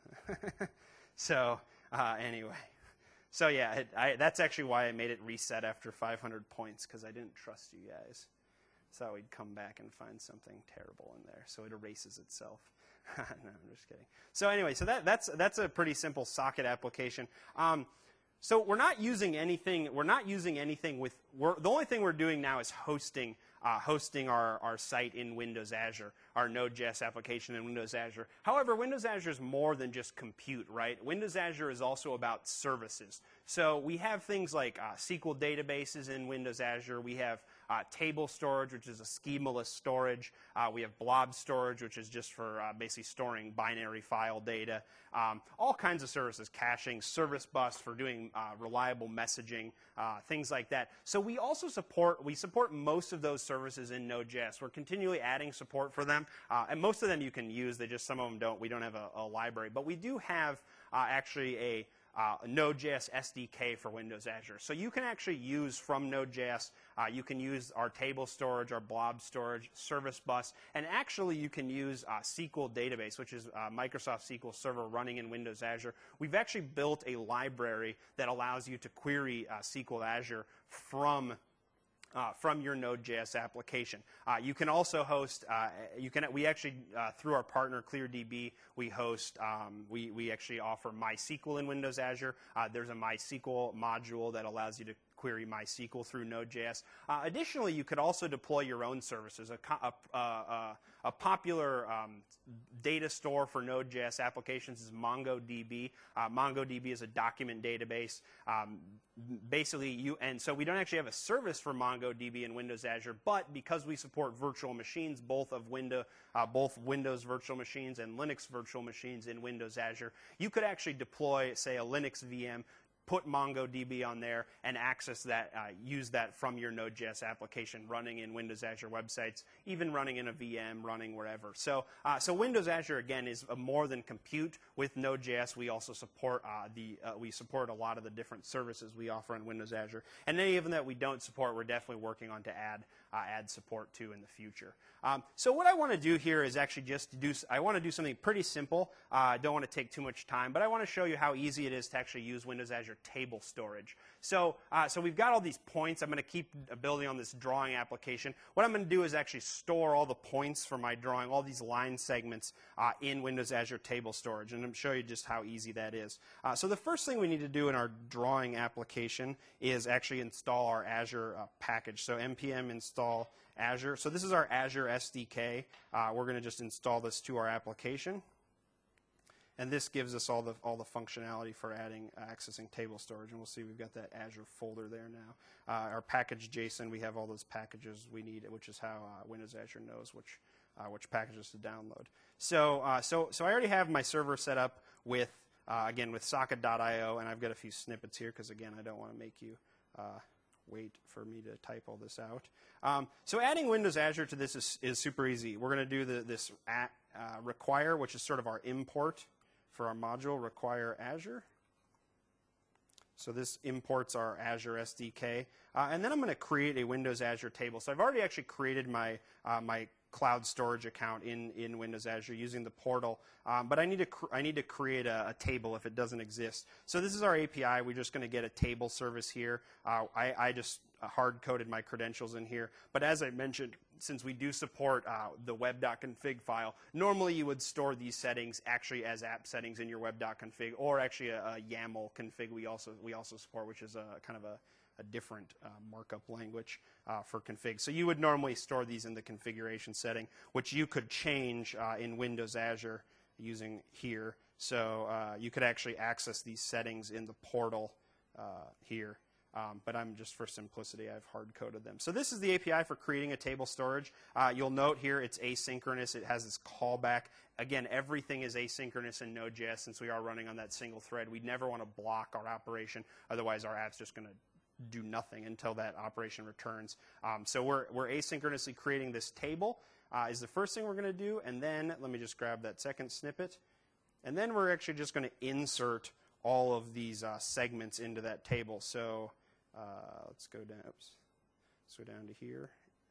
so uh, anyway, so yeah, it, I, that's actually why I made it reset after five hundred points, because I didn't trust you guys. So we'd come back and find something terrible in there, so it erases itself. No, I'm just kidding. So anyway, so that, that's that's a pretty simple socket application. Um, so we're not using anything. We're not using anything with. We're, the only thing we're doing now is hosting. Uh, hosting our, our site in Windows Azure, our Node.js application in Windows Azure. However, Windows Azure is more than just compute, right? Windows Azure is also about services. So we have things like uh, S Q L databases in Windows Azure. We have uh, table storage, which is a schemaless storage. Uh, we have blob storage, which is just for uh, basically storing binary file data. Um, all kinds of services, caching, service bus for doing uh, reliable messaging, uh, things like that. So we also support, we support most of those services in Node.js. We're continually adding support for them, uh, and most of them you can use. They just, some of them don't. We don't have a, a library. But we do have uh, actually a Uh, a Node.js S D K for Windows Azure. So you can actually use from Node.js, uh, you can use our table storage, our blob storage, service bus, and actually you can use uh, S Q L database, which is uh, Microsoft S Q L Server running in Windows Azure. We've actually built a library that allows you to query uh, S Q L Azure from Uh, from your Node.js application. Uh, you can also host, uh, you can, we actually, uh, through our partner ClearDB, we host, um, we, we actually offer MySQL in Windows Azure. Uh, there's a MySQL module that allows you to query MySQL through Node.js. Uh, additionally, you could also deploy your own services. A, a, a, a popular um, data store for Node.js applications is MongoDB. Uh, MongoDB is a document database. Um, basically, you and so we don't actually have a service for MongoDB in Windows Azure, but because we support virtual machines, both of window, uh, both Windows virtual machines and Linux virtual machines in Windows Azure, you could actually deploy, say, a Linux V M, put MongoDB on there, and access that, uh, use that from your Node.js application running in Windows Azure websites, even running in a V M, running wherever. So, uh, so Windows Azure, again, is a more than compute. With Node.js, we also support uh, the uh, we support a lot of the different services we offer in Windows Azure. And any of them that we don't support, we're definitely working on to add uh, add support to in the future. Um, so what I want to do here is actually just to do, I want to do something pretty simple. I uh, don't want to take too much time, but I want to show you how easy it is to actually use Windows Azure table storage. So, uh, so we've got all these points. I'm going to keep building on this drawing application. What I'm going to do is actually store all the points for my drawing, all these line segments uh, in Windows Azure table storage, and I'm going to show you just how easy that is. Uh, so the first thing we need to do in our drawing application is actually install our Azure uh, package. So npm install install Azure. So this is our Azure S D K. Uh, we're going to just install this to our application. And this gives us all the all the functionality for adding, uh, accessing table storage. And we'll see we've got that Azure folder there now. Uh, our package JSON, we have all those packages we need, which is how uh, Windows Azure knows which uh, which packages to download. So uh, so so I already have my server set up with uh, again with socket dot i o, and I've got a few snippets here because again I don't want to make you uh, wait for me to type all this out. Um, so adding Windows Azure to this is, is super easy. We're going to do the, this at, uh, require, which is sort of our import for our module, require Azure. So this imports our Azure S D K. Uh, and then I'm going to create a Windows Azure table. So I've already actually created my, uh, my cloud storage account in, in Windows Azure using the portal. Um, but I need, to cr I need to create a, a table if it doesn't exist. So this is our A P I. We're just going to get a table service here. Uh, I, I just hard-coded my credentials in here. But as I mentioned, since we do support uh, the web.config file, normally you would store these settings actually as app settings in your web.config, or actually a, a YAML config we also, we also support, which is a kind of a, a different uh, markup language uh, for config. So you would normally store these in the configuration setting, which you could change uh, in Windows Azure using here. So uh, you could actually access these settings in the portal uh, here. Um, but I'm just for simplicity, I've hard-coded them. So this is the A P I for creating a table storage. Uh, you'll note here it's asynchronous. It has this callback. Again, everything is asynchronous in Node.js since we are running on that single thread. We never want to block our operation. Otherwise, our app's just going to do nothing until that operation returns. Um, so we're, we're asynchronously creating this table uh, is the first thing we're going to do. And then let me just grab that second snippet. And then we're actually just going to insert all of these uh, segments into that table. So Uh, let's go down. Oops. Let's go down to here.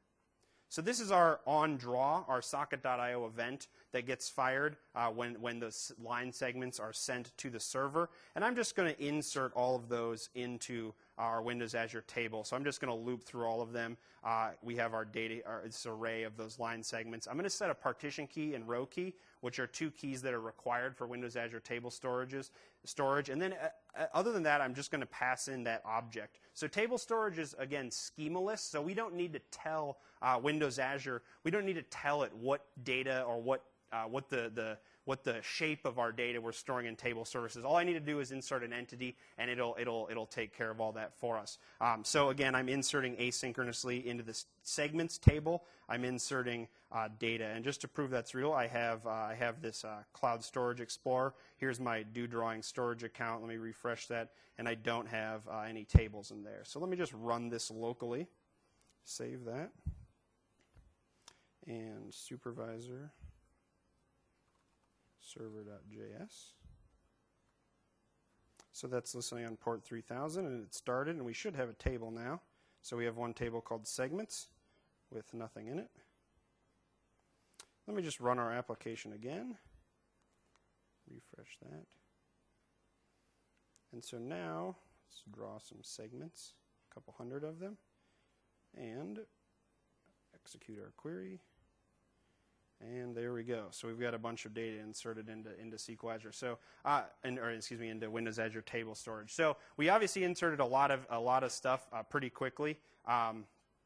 So this is our on draw, our socket dot i o event that gets fired uh, when when those line segments are sent to the server. And I'm just going to insert all of those into our Windows Azure table. So I'm just going to loop through all of them. Uh, we have our data, our, this array of those line segments. I'm going to set a partition key and row key, which are two keys that are required for Windows Azure table storages, storage. And then uh, other than that, I'm just going to pass in that object. So table storage is, again, schemaless, so we don't need to tell uh, Windows Azure, we don't need to tell it what data or what, uh, what, the, the, what the shape of our data we're storing in table services. All I need to do is insert an entity, and it'll, it'll, it'll take care of all that for us. Um, so again, I'm inserting asynchronously into this segments table. I'm inserting uh, data. And just to prove that's real, I have, uh, I have this uh, Cloud Storage Explorer. Here's my do drawing storage account. Let me refresh that. And I don't have uh, any tables in there. So let me just run this locally. Save that. And supervisor server.js. So that's listening on port three thousand, and it started, and we should have a table now. So we have one table called segments with nothing in it. Let me just run our application again. Refresh that. And so now, let's draw some segments, a couple hundred of them, and execute our query. And there we go. So we've got a bunch of data inserted into, into S Q L Azure. So, uh, and, or excuse me, into Windows Azure table storage. So we obviously inserted a lot of a lot of stuff uh, pretty quickly. Um,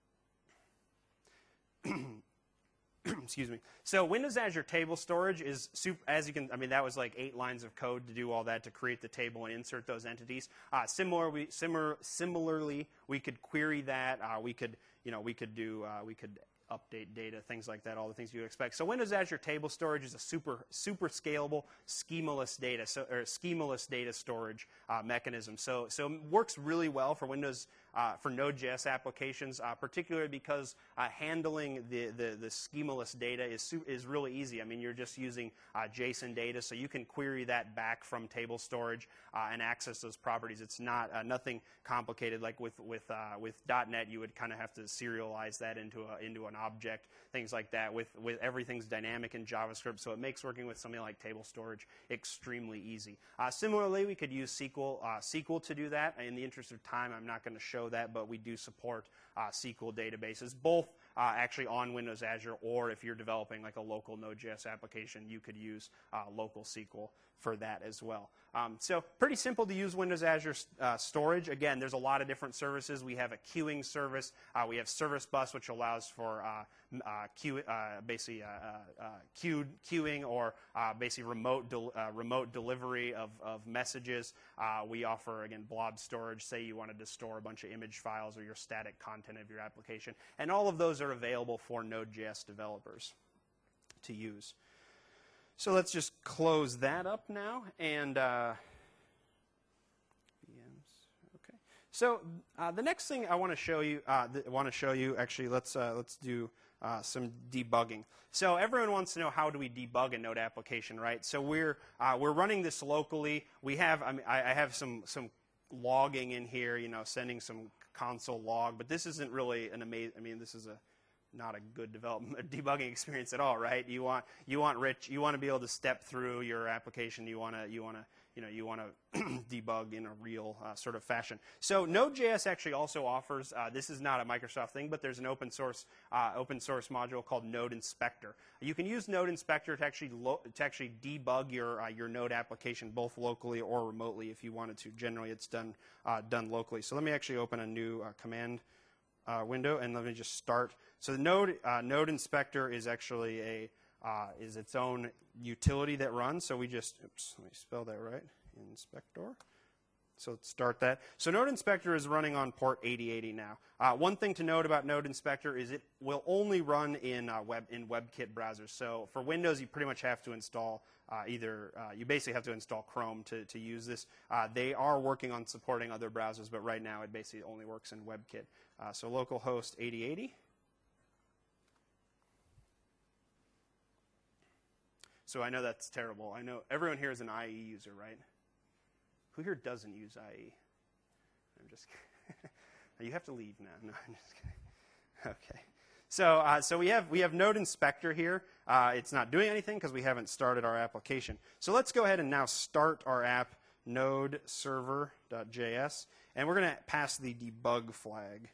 excuse me. So Windows Azure table storage is super, as you can. I mean, that was like eight lines of code to do all that to create the table and insert those entities. Uh, similar, we, similar, similarly, we could query that. Uh, we could, you know, we could do, uh, we could. update data, things like that, all the things you expect. So Windows Azure Table Storage is a super super scalable, schemaless data, so, or schemaless data storage uh, mechanism. So so it works really well for Windows uh, for Node.js applications, uh, particularly because uh, handling the, the the schemaless data is is really easy. I mean, you're just using uh, JSON data, so you can query that back from table storage uh, and access those properties. It's not uh, nothing complicated like with with uh, with dot net. You would kind of have to serialize that into a into an object, things like that. With with everything's dynamic in JavaScript, so it makes working with something like table storage extremely easy. Uh, similarly, we could use S Q L uh, S Q L to do that. In the interest of time, I'm not going to show that, but we do support uh, S Q L databases, both uh, actually on Windows Azure, or if you're developing like a local Node.js application, you could use uh, local S Q L for that as well. Um, so pretty simple to use Windows Azure uh, storage. Again, there's a lot of different services. We have a queuing service. Uh, we have Service Bus, which allows for uh, uh, queue, uh, basically uh, uh, queued, queuing or uh, basically remote del uh, remote delivery of, of messages. Uh, we offer, again, blob storage. Say you wanted to store a bunch of image files or your static content of your application. And all of those are available for Node.js developers to use. So let's just close that up now, and uh, V Ms. Okay. So uh, the next thing I want to show you, uh, I want to show you. Actually, let's uh, let's do uh, some debugging. So everyone wants to know, how do we debug a Node application, right? So we're uh, we're running this locally. We have I, mean, I, I have some some logging in here, you know, sending some console log, but this isn't really an amazing. I mean, this is a not a good development debugging experience at all, right? You want you want rich you want to be able to step through your application. You want to you want to you know you want to debug in a real uh, sort of fashion. So Node.js actually also offers. Uh, this is not a Microsoft thing, but there's an open source uh, open source module called Node Inspector. You can use Node Inspector to actually lo to actually debug your uh, your Node application both locally or remotely if you wanted to. Generally, it's done uh, done locally. So let me actually open a new uh, command uh, window and let me just start. So the Node, uh, Node Inspector is actually a uh, is its own utility that runs. So we just, oops, let me spell that right, Inspector. So let's start that. So Node Inspector is running on port eighty eighty now. Uh, one thing to note about Node Inspector is it will only run in uh, web in WebKit browsers. So for Windows, you pretty much have to install uh, either uh, you basically have to install Chrome to to use this. Uh, they are working on supporting other browsers, but right now it basically only works in WebKit. Uh, so localhost eighty eighty. So I know that's terrible. I know everyone here is an I E user, right? Who here doesn't use I E? I'm just kidding. You have to leave now. No, I'm just kidding. Okay. So, uh, so we have we have Node Inspector here. Uh, it's not doing anything because we haven't started our application. So let's go ahead and now start our app, node server.js, and we're going to pass the debug flag.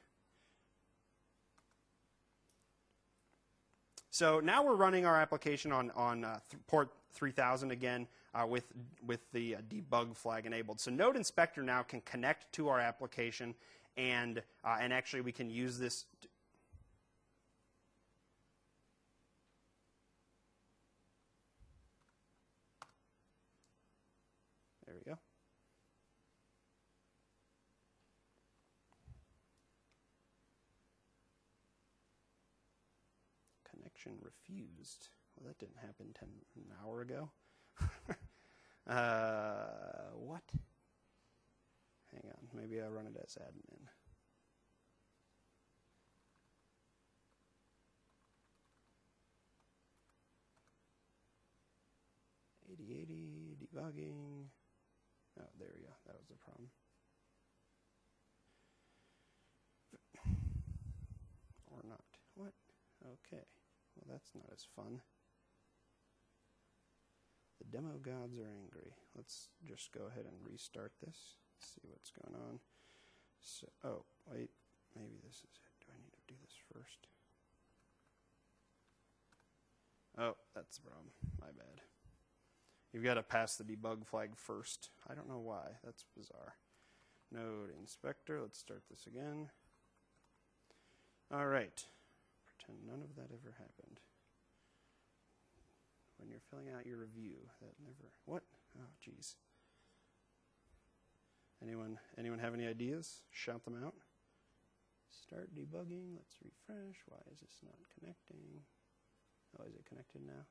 So now we're running our application on, on uh, th port three thousand again uh, with, with the uh, debug flag enabled. So Node Inspector now can connect to our application, and, uh, and actually we can use this. There we go. Connection refused. Well, that didn't happen ten, an hour ago. uh, what? Hang on. Maybe I run it as admin. eighty eighty, debugging. Oh, there we go. That was the problem. Or not. What? Okay. Well, that's not as fun. The demo gods are angry. Let's just go ahead and restart this. See what's going on. So, oh, wait. Maybe this is it. Do I need to do this first? Oh, that's the problem. My bad. You've got to pass the debug flag first. I don't know why. That's bizarre. Node Inspector. Let's start this again. All right. Pretend none of that ever happened. When you're filling out your review, that never. What? Oh, geez. Anyone? Anyone have any ideas? Shout them out. Start debugging. Let's refresh. Why is this not connecting? Oh, is it connected now?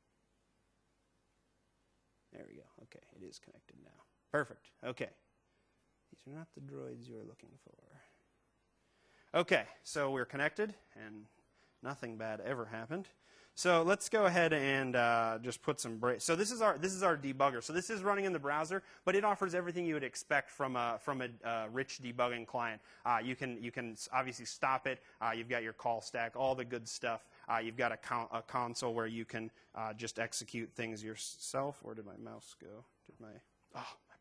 There we go. Okay, it is connected now. Perfect. Okay. These are not the droids you're looking for. Okay, so we're connected, and nothing bad ever happened. So let's go ahead and uh, just put some break. So this is our this is our debugger. So this is running in the browser, but it offers everything you would expect from a from a uh, rich debugging client. Uh, you can you can obviously stop it. Uh, you've got your call stack, all the good stuff. Uh, you've got a, con a console where you can uh, just execute things yourself. Where did my mouse go? Did my oh my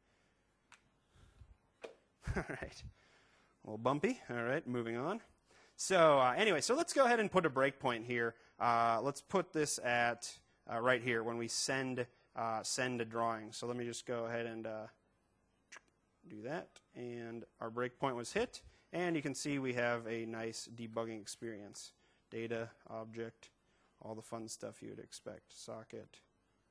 battery died. All right, a little bumpy. All right, moving on. So uh, anyway, so let's go ahead and put a breakpoint here. Uh, let's put this at uh, right here when we send uh, send a drawing. So let me just go ahead and uh, do that. And our breakpoint was hit. And you can see we have a nice debugging experience. Data, object, all the fun stuff you would expect. Socket,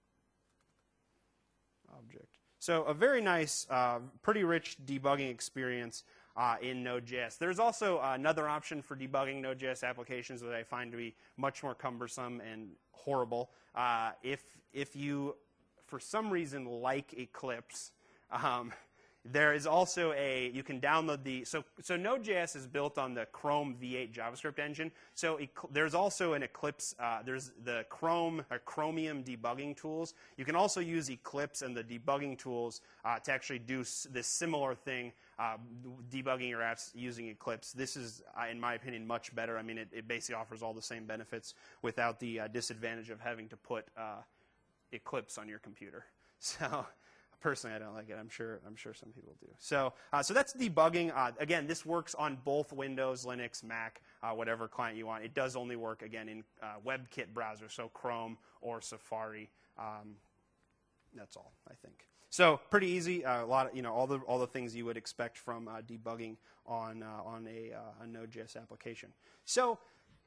object. So a very nice, uh, pretty rich debugging experience uh, in Node.js. There's also uh, another option for debugging Node.js applications that I find to be much more cumbersome and horrible. Uh, if, if you, for some reason, like Eclipse, um, there is also a, you can download the, so, so Node.js is built on the Chrome V eight JavaScript engine. So there's also an Eclipse, uh, there's the Chrome, or Chromium debugging tools. You can also use Eclipse and the debugging tools uh, to actually do this similar thing, uh, debugging your apps using Eclipse. This is, uh, in my opinion, much better. I mean, it, it basically offers all the same benefits without the uh, disadvantage of having to put uh, Eclipse on your computer. So. Personally, I don't like it. I'm sure. I'm sure some people do. So, uh, so that's debugging. Uh, again, this works on both Windows, Linux, Mac, uh, whatever client you want. It does only work again in uh, WebKit browser, so Chrome or Safari. Um, that's all, I think. So, pretty easy. Uh, a lot of, you know, all the all the things you would expect from uh, debugging on uh, on a, uh, a Node.js application. So.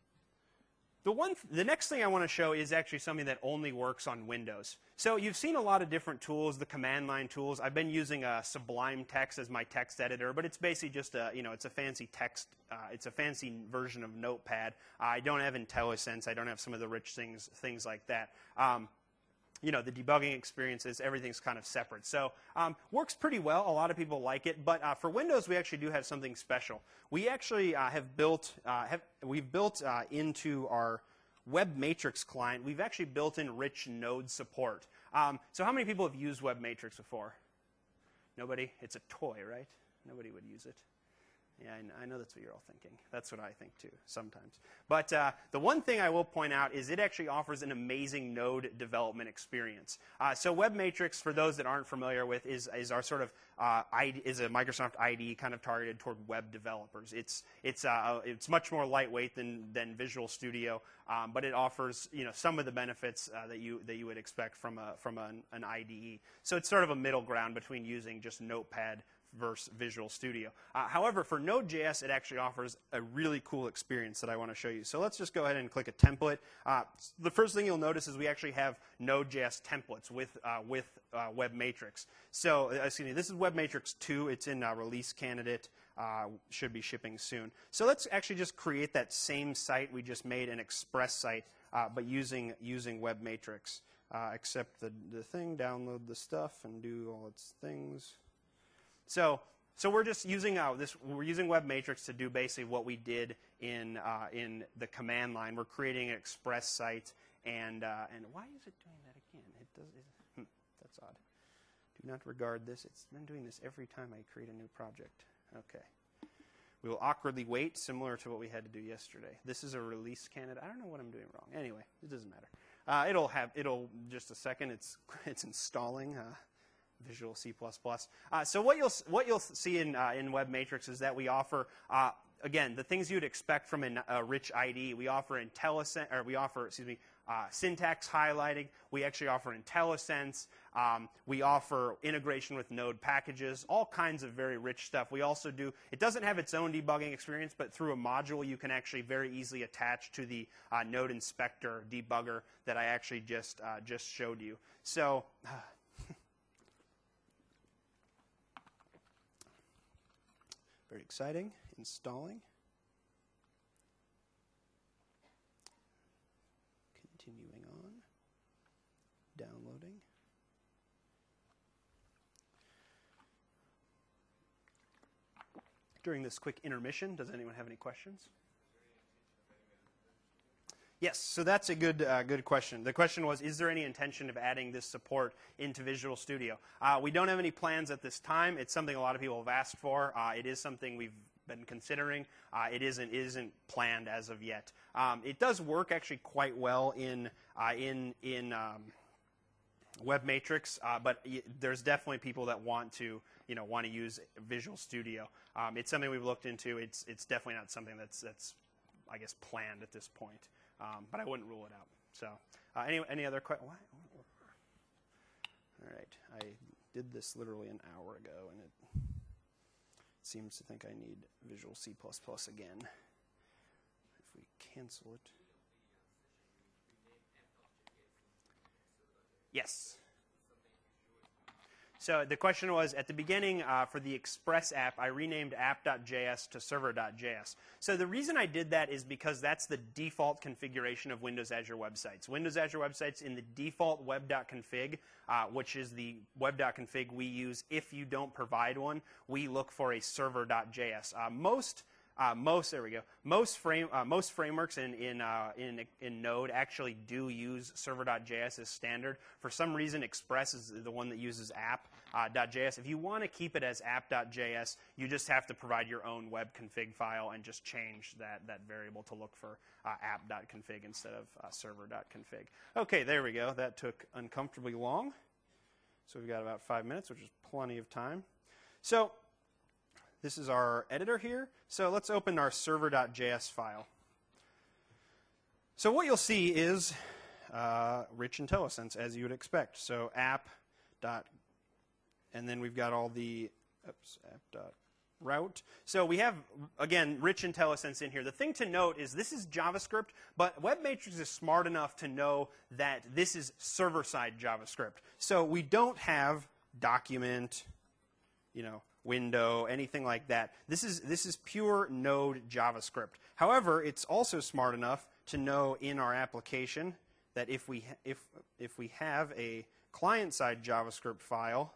The, one th the next thing I want to show is actually something that only works on Windows. So you've seen a lot of different tools, the command line tools. I've been using uh, Sublime Text as my text editor, but it's basically just a, you know, it's a fancy text, uh, it's a fancy version of Notepad. Uh, I don't have IntelliSense. I don't have some of the rich things, things like that. Um, You know, the debugging experiences, everything's kind of separate. So um, works pretty well. A lot of people like it. But uh, for Windows, we actually do have something special. We actually uh, have built, uh, have, we've built uh, into our Web Matrix client, we've actually built in rich Node support. Um, so how many people have used Web Matrix before? Nobody? It's a toy, right? Nobody would use it. Yeah, I know that's what you're all thinking. That's what I think, too, sometimes. But uh, the one thing I will point out is it actually offers an amazing Node development experience. Uh, so Web Matrix, for those that aren't familiar with, is, is our sort of uh, I D, is a Microsoft I D E kind of targeted toward web developers. It's it's uh, it's much more lightweight than than Visual Studio, um, but it offers, you know, some of the benefits uh, that you that you would expect from a from an, an I D E. So it's sort of a middle ground between using just Notepad versus Visual Studio. Uh, however, for Node.js, it actually offers a really cool experience that I want to show you. So let's just go ahead and click a template. Uh, the first thing you'll notice is we actually have Node.js templates with uh, with uh, Web Matrix. So, uh, excuse me, this is Web Matrix two. It's in uh, release candidate. Uh, should be shipping soon. So let's actually just create that same site we just made, an Express site, uh, but using using Web Matrix. Uh, accept the, the thing, download the stuff, and do all its things. So, so we're just using uh, this. We're using Web Matrix to do basically what we did in uh, in the command line. We're creating an Express site, and uh, and why is it doing that again? It does. It, hmm, that's odd. Do not regard this. It's been doing this every time I create a new project. Okay. We will awkwardly wait, similar to what we had to do yesterday. This is a release candidate. I don't know what I'm doing wrong. Anyway, it doesn't matter. Uh, it'll have. It'll just a second. It's it's installing. Uh, Visual C plus plus. Uh, so what you'll what you'll see in uh, in Web Matrix is that we offer uh, again the things you'd expect from a uh, rich I D E. We offer IntelliSense, or we offer excuse me uh, syntax highlighting. We actually offer IntelliSense. Um, we offer integration with Node packages. All kinds of very rich stuff. We also do. It doesn't have its own debugging experience, but through a module you can actually very easily attach to the uh, Node Inspector debugger that I actually just uh, just showed you. So. Uh, Very exciting. Installing. Continuing on. Downloading. During this quick intermission, does anyone have any questions? Yes, so that's a good uh, good question. The question was, is there any intention of adding this support into Visual Studio? Uh, we don't have any plans at this time. It's something a lot of people have asked for. Uh, it is something we've been considering. Uh, it isn't isn't planned as of yet. Um, it does work actually quite well in uh, in in um, Web Matrix, uh, but y there's definitely people that want to you know want to use Visual Studio. Um, it's something we've looked into. It's it's definitely not something that's that's I guess, planned at this point. Um, but I wouldn't rule it out. So uh, any, any other questions? All right. I did this literally an hour ago, and it seems to think I need Visual C plus plus again. If we cancel it. Yes. So the question was, at the beginning, uh, for the Express app, I renamed app.js to server.js. So the reason I did that is because that's the default configuration of Windows Azure websites. Windows Azure websites in the default web.config, uh, which is the web.config we use if you don't provide one, we look for a server.js. Uh, most Uh, most there we go. Most frame uh, most frameworks in in, uh, in in Node actually do use server.js as standard. For some reason, Express is the one that uses app.js. Uh, if you want to keep it as app.js, you just have to provide your own web config file and just change that that variable to look for uh, app.config instead of uh, server.config. Okay, there we go. That took uncomfortably long. So we've got about five minutes, which is plenty of time. So this is our editor here. So let's open our server.js file. So what you'll see is uh, rich IntelliSense, as you would expect. So app dot, and then we've got all the oops, app dot route. So we have, again, rich IntelliSense in here. The thing to note is this is JavaScript, but WebMatrix is smart enough to know that this is server-side JavaScript. So we don't have document, you know, window, anything like that. This is this is pure Node JavaScript. However, it's also smart enough to know in our application that if we if if we have a client-side JavaScript file,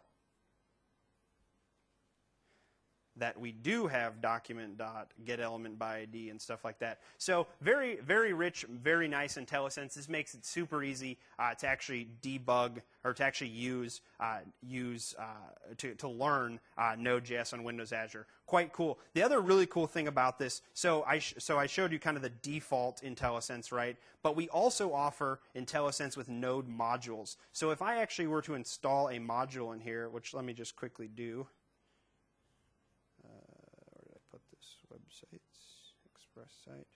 that we do have document.getElementById and stuff like that. So very, very rich, very nice IntelliSense. This makes it super easy uh, to actually debug or to actually use uh, use uh, to to learn uh, Node.js on Windows Azure. Quite cool. The other really cool thing about this, so I sh so I showed you kind of the default IntelliSense, right? But we also offer IntelliSense with Node modules. So if I actually were to install a module in here, which let me just quickly do. Websites, Express site.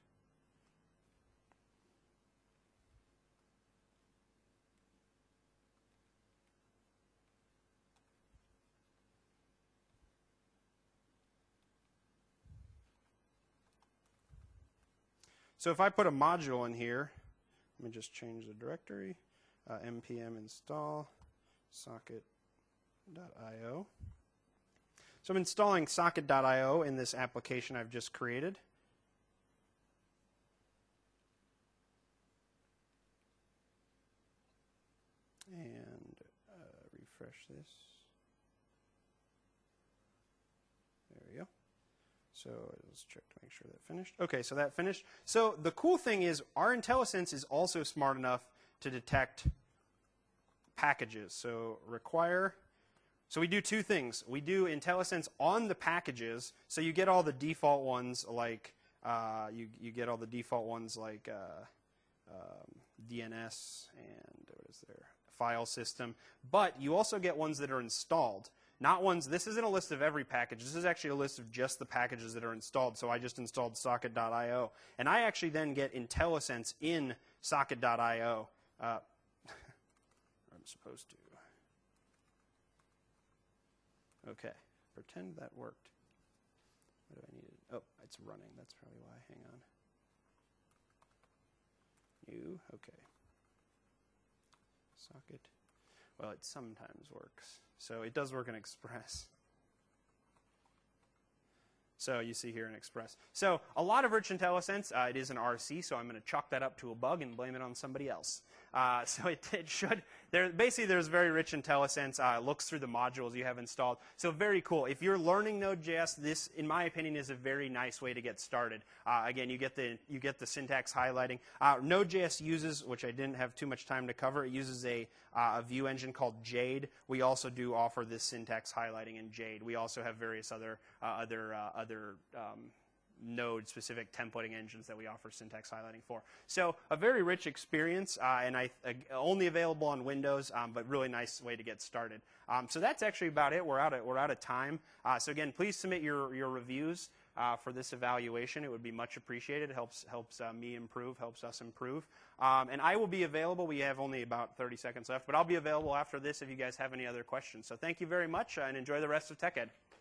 So if I put a module in here, let me just change the directory, uh, npm install socket.io. So I'm installing socket.io in this application I've just created. And uh, refresh this. There we go. So let's check to make sure that finished. Okay, so that finished. So the cool thing is our IntelliSense is also smart enough to detect packages. So require. So we do two things. We do IntelliSense on the packages, so you get all the default ones like uh, you you get all the default ones like uh, um, D N S and what is there file system. But you also get ones that are installed, not ones. This isn't a list of every package. This is actually a list of just the packages that are installed. So I just installed socket.io, and I actually then get IntelliSense in socket.io. Uh, I'm supposed to. Okay, pretend that worked. What do I need? Oh, it's running. That's probably why. Hang on. New. Okay. Socket. Well, it sometimes works. So it does work in Express. So you see here in Express. So a lot of rich IntelliSense. Uh, it is an R C, so I'm going to chalk that up to a bug and blame it on somebody else. Uh, so it, it should, there, basically there's very rich IntelliSense, uh, looks through the modules you have installed. So very cool. If you're learning Node.js, this, in my opinion, is a very nice way to get started. Uh, again, you get the, you get the syntax highlighting. Uh, Node.js uses, which I didn't have too much time to cover, it uses a, uh, a view engine called Jade. We also do offer this syntax highlighting in Jade. We also have various other, uh, other, uh, other um, Node-specific templating engines that we offer syntax highlighting for. So a very rich experience, uh, and I uh, only available on Windows, um, but really nice way to get started. Um, so that's actually about it. We're out of we're out of time. Uh, so again, please submit your your reviews uh, for this evaluation. It would be much appreciated. It helps, helps uh, me improve, helps us improve. Um, and I will be available. We have only about thirty seconds left, but I'll be available after this if you guys have any other questions. So thank you very much, uh, and enjoy the rest of TechEd.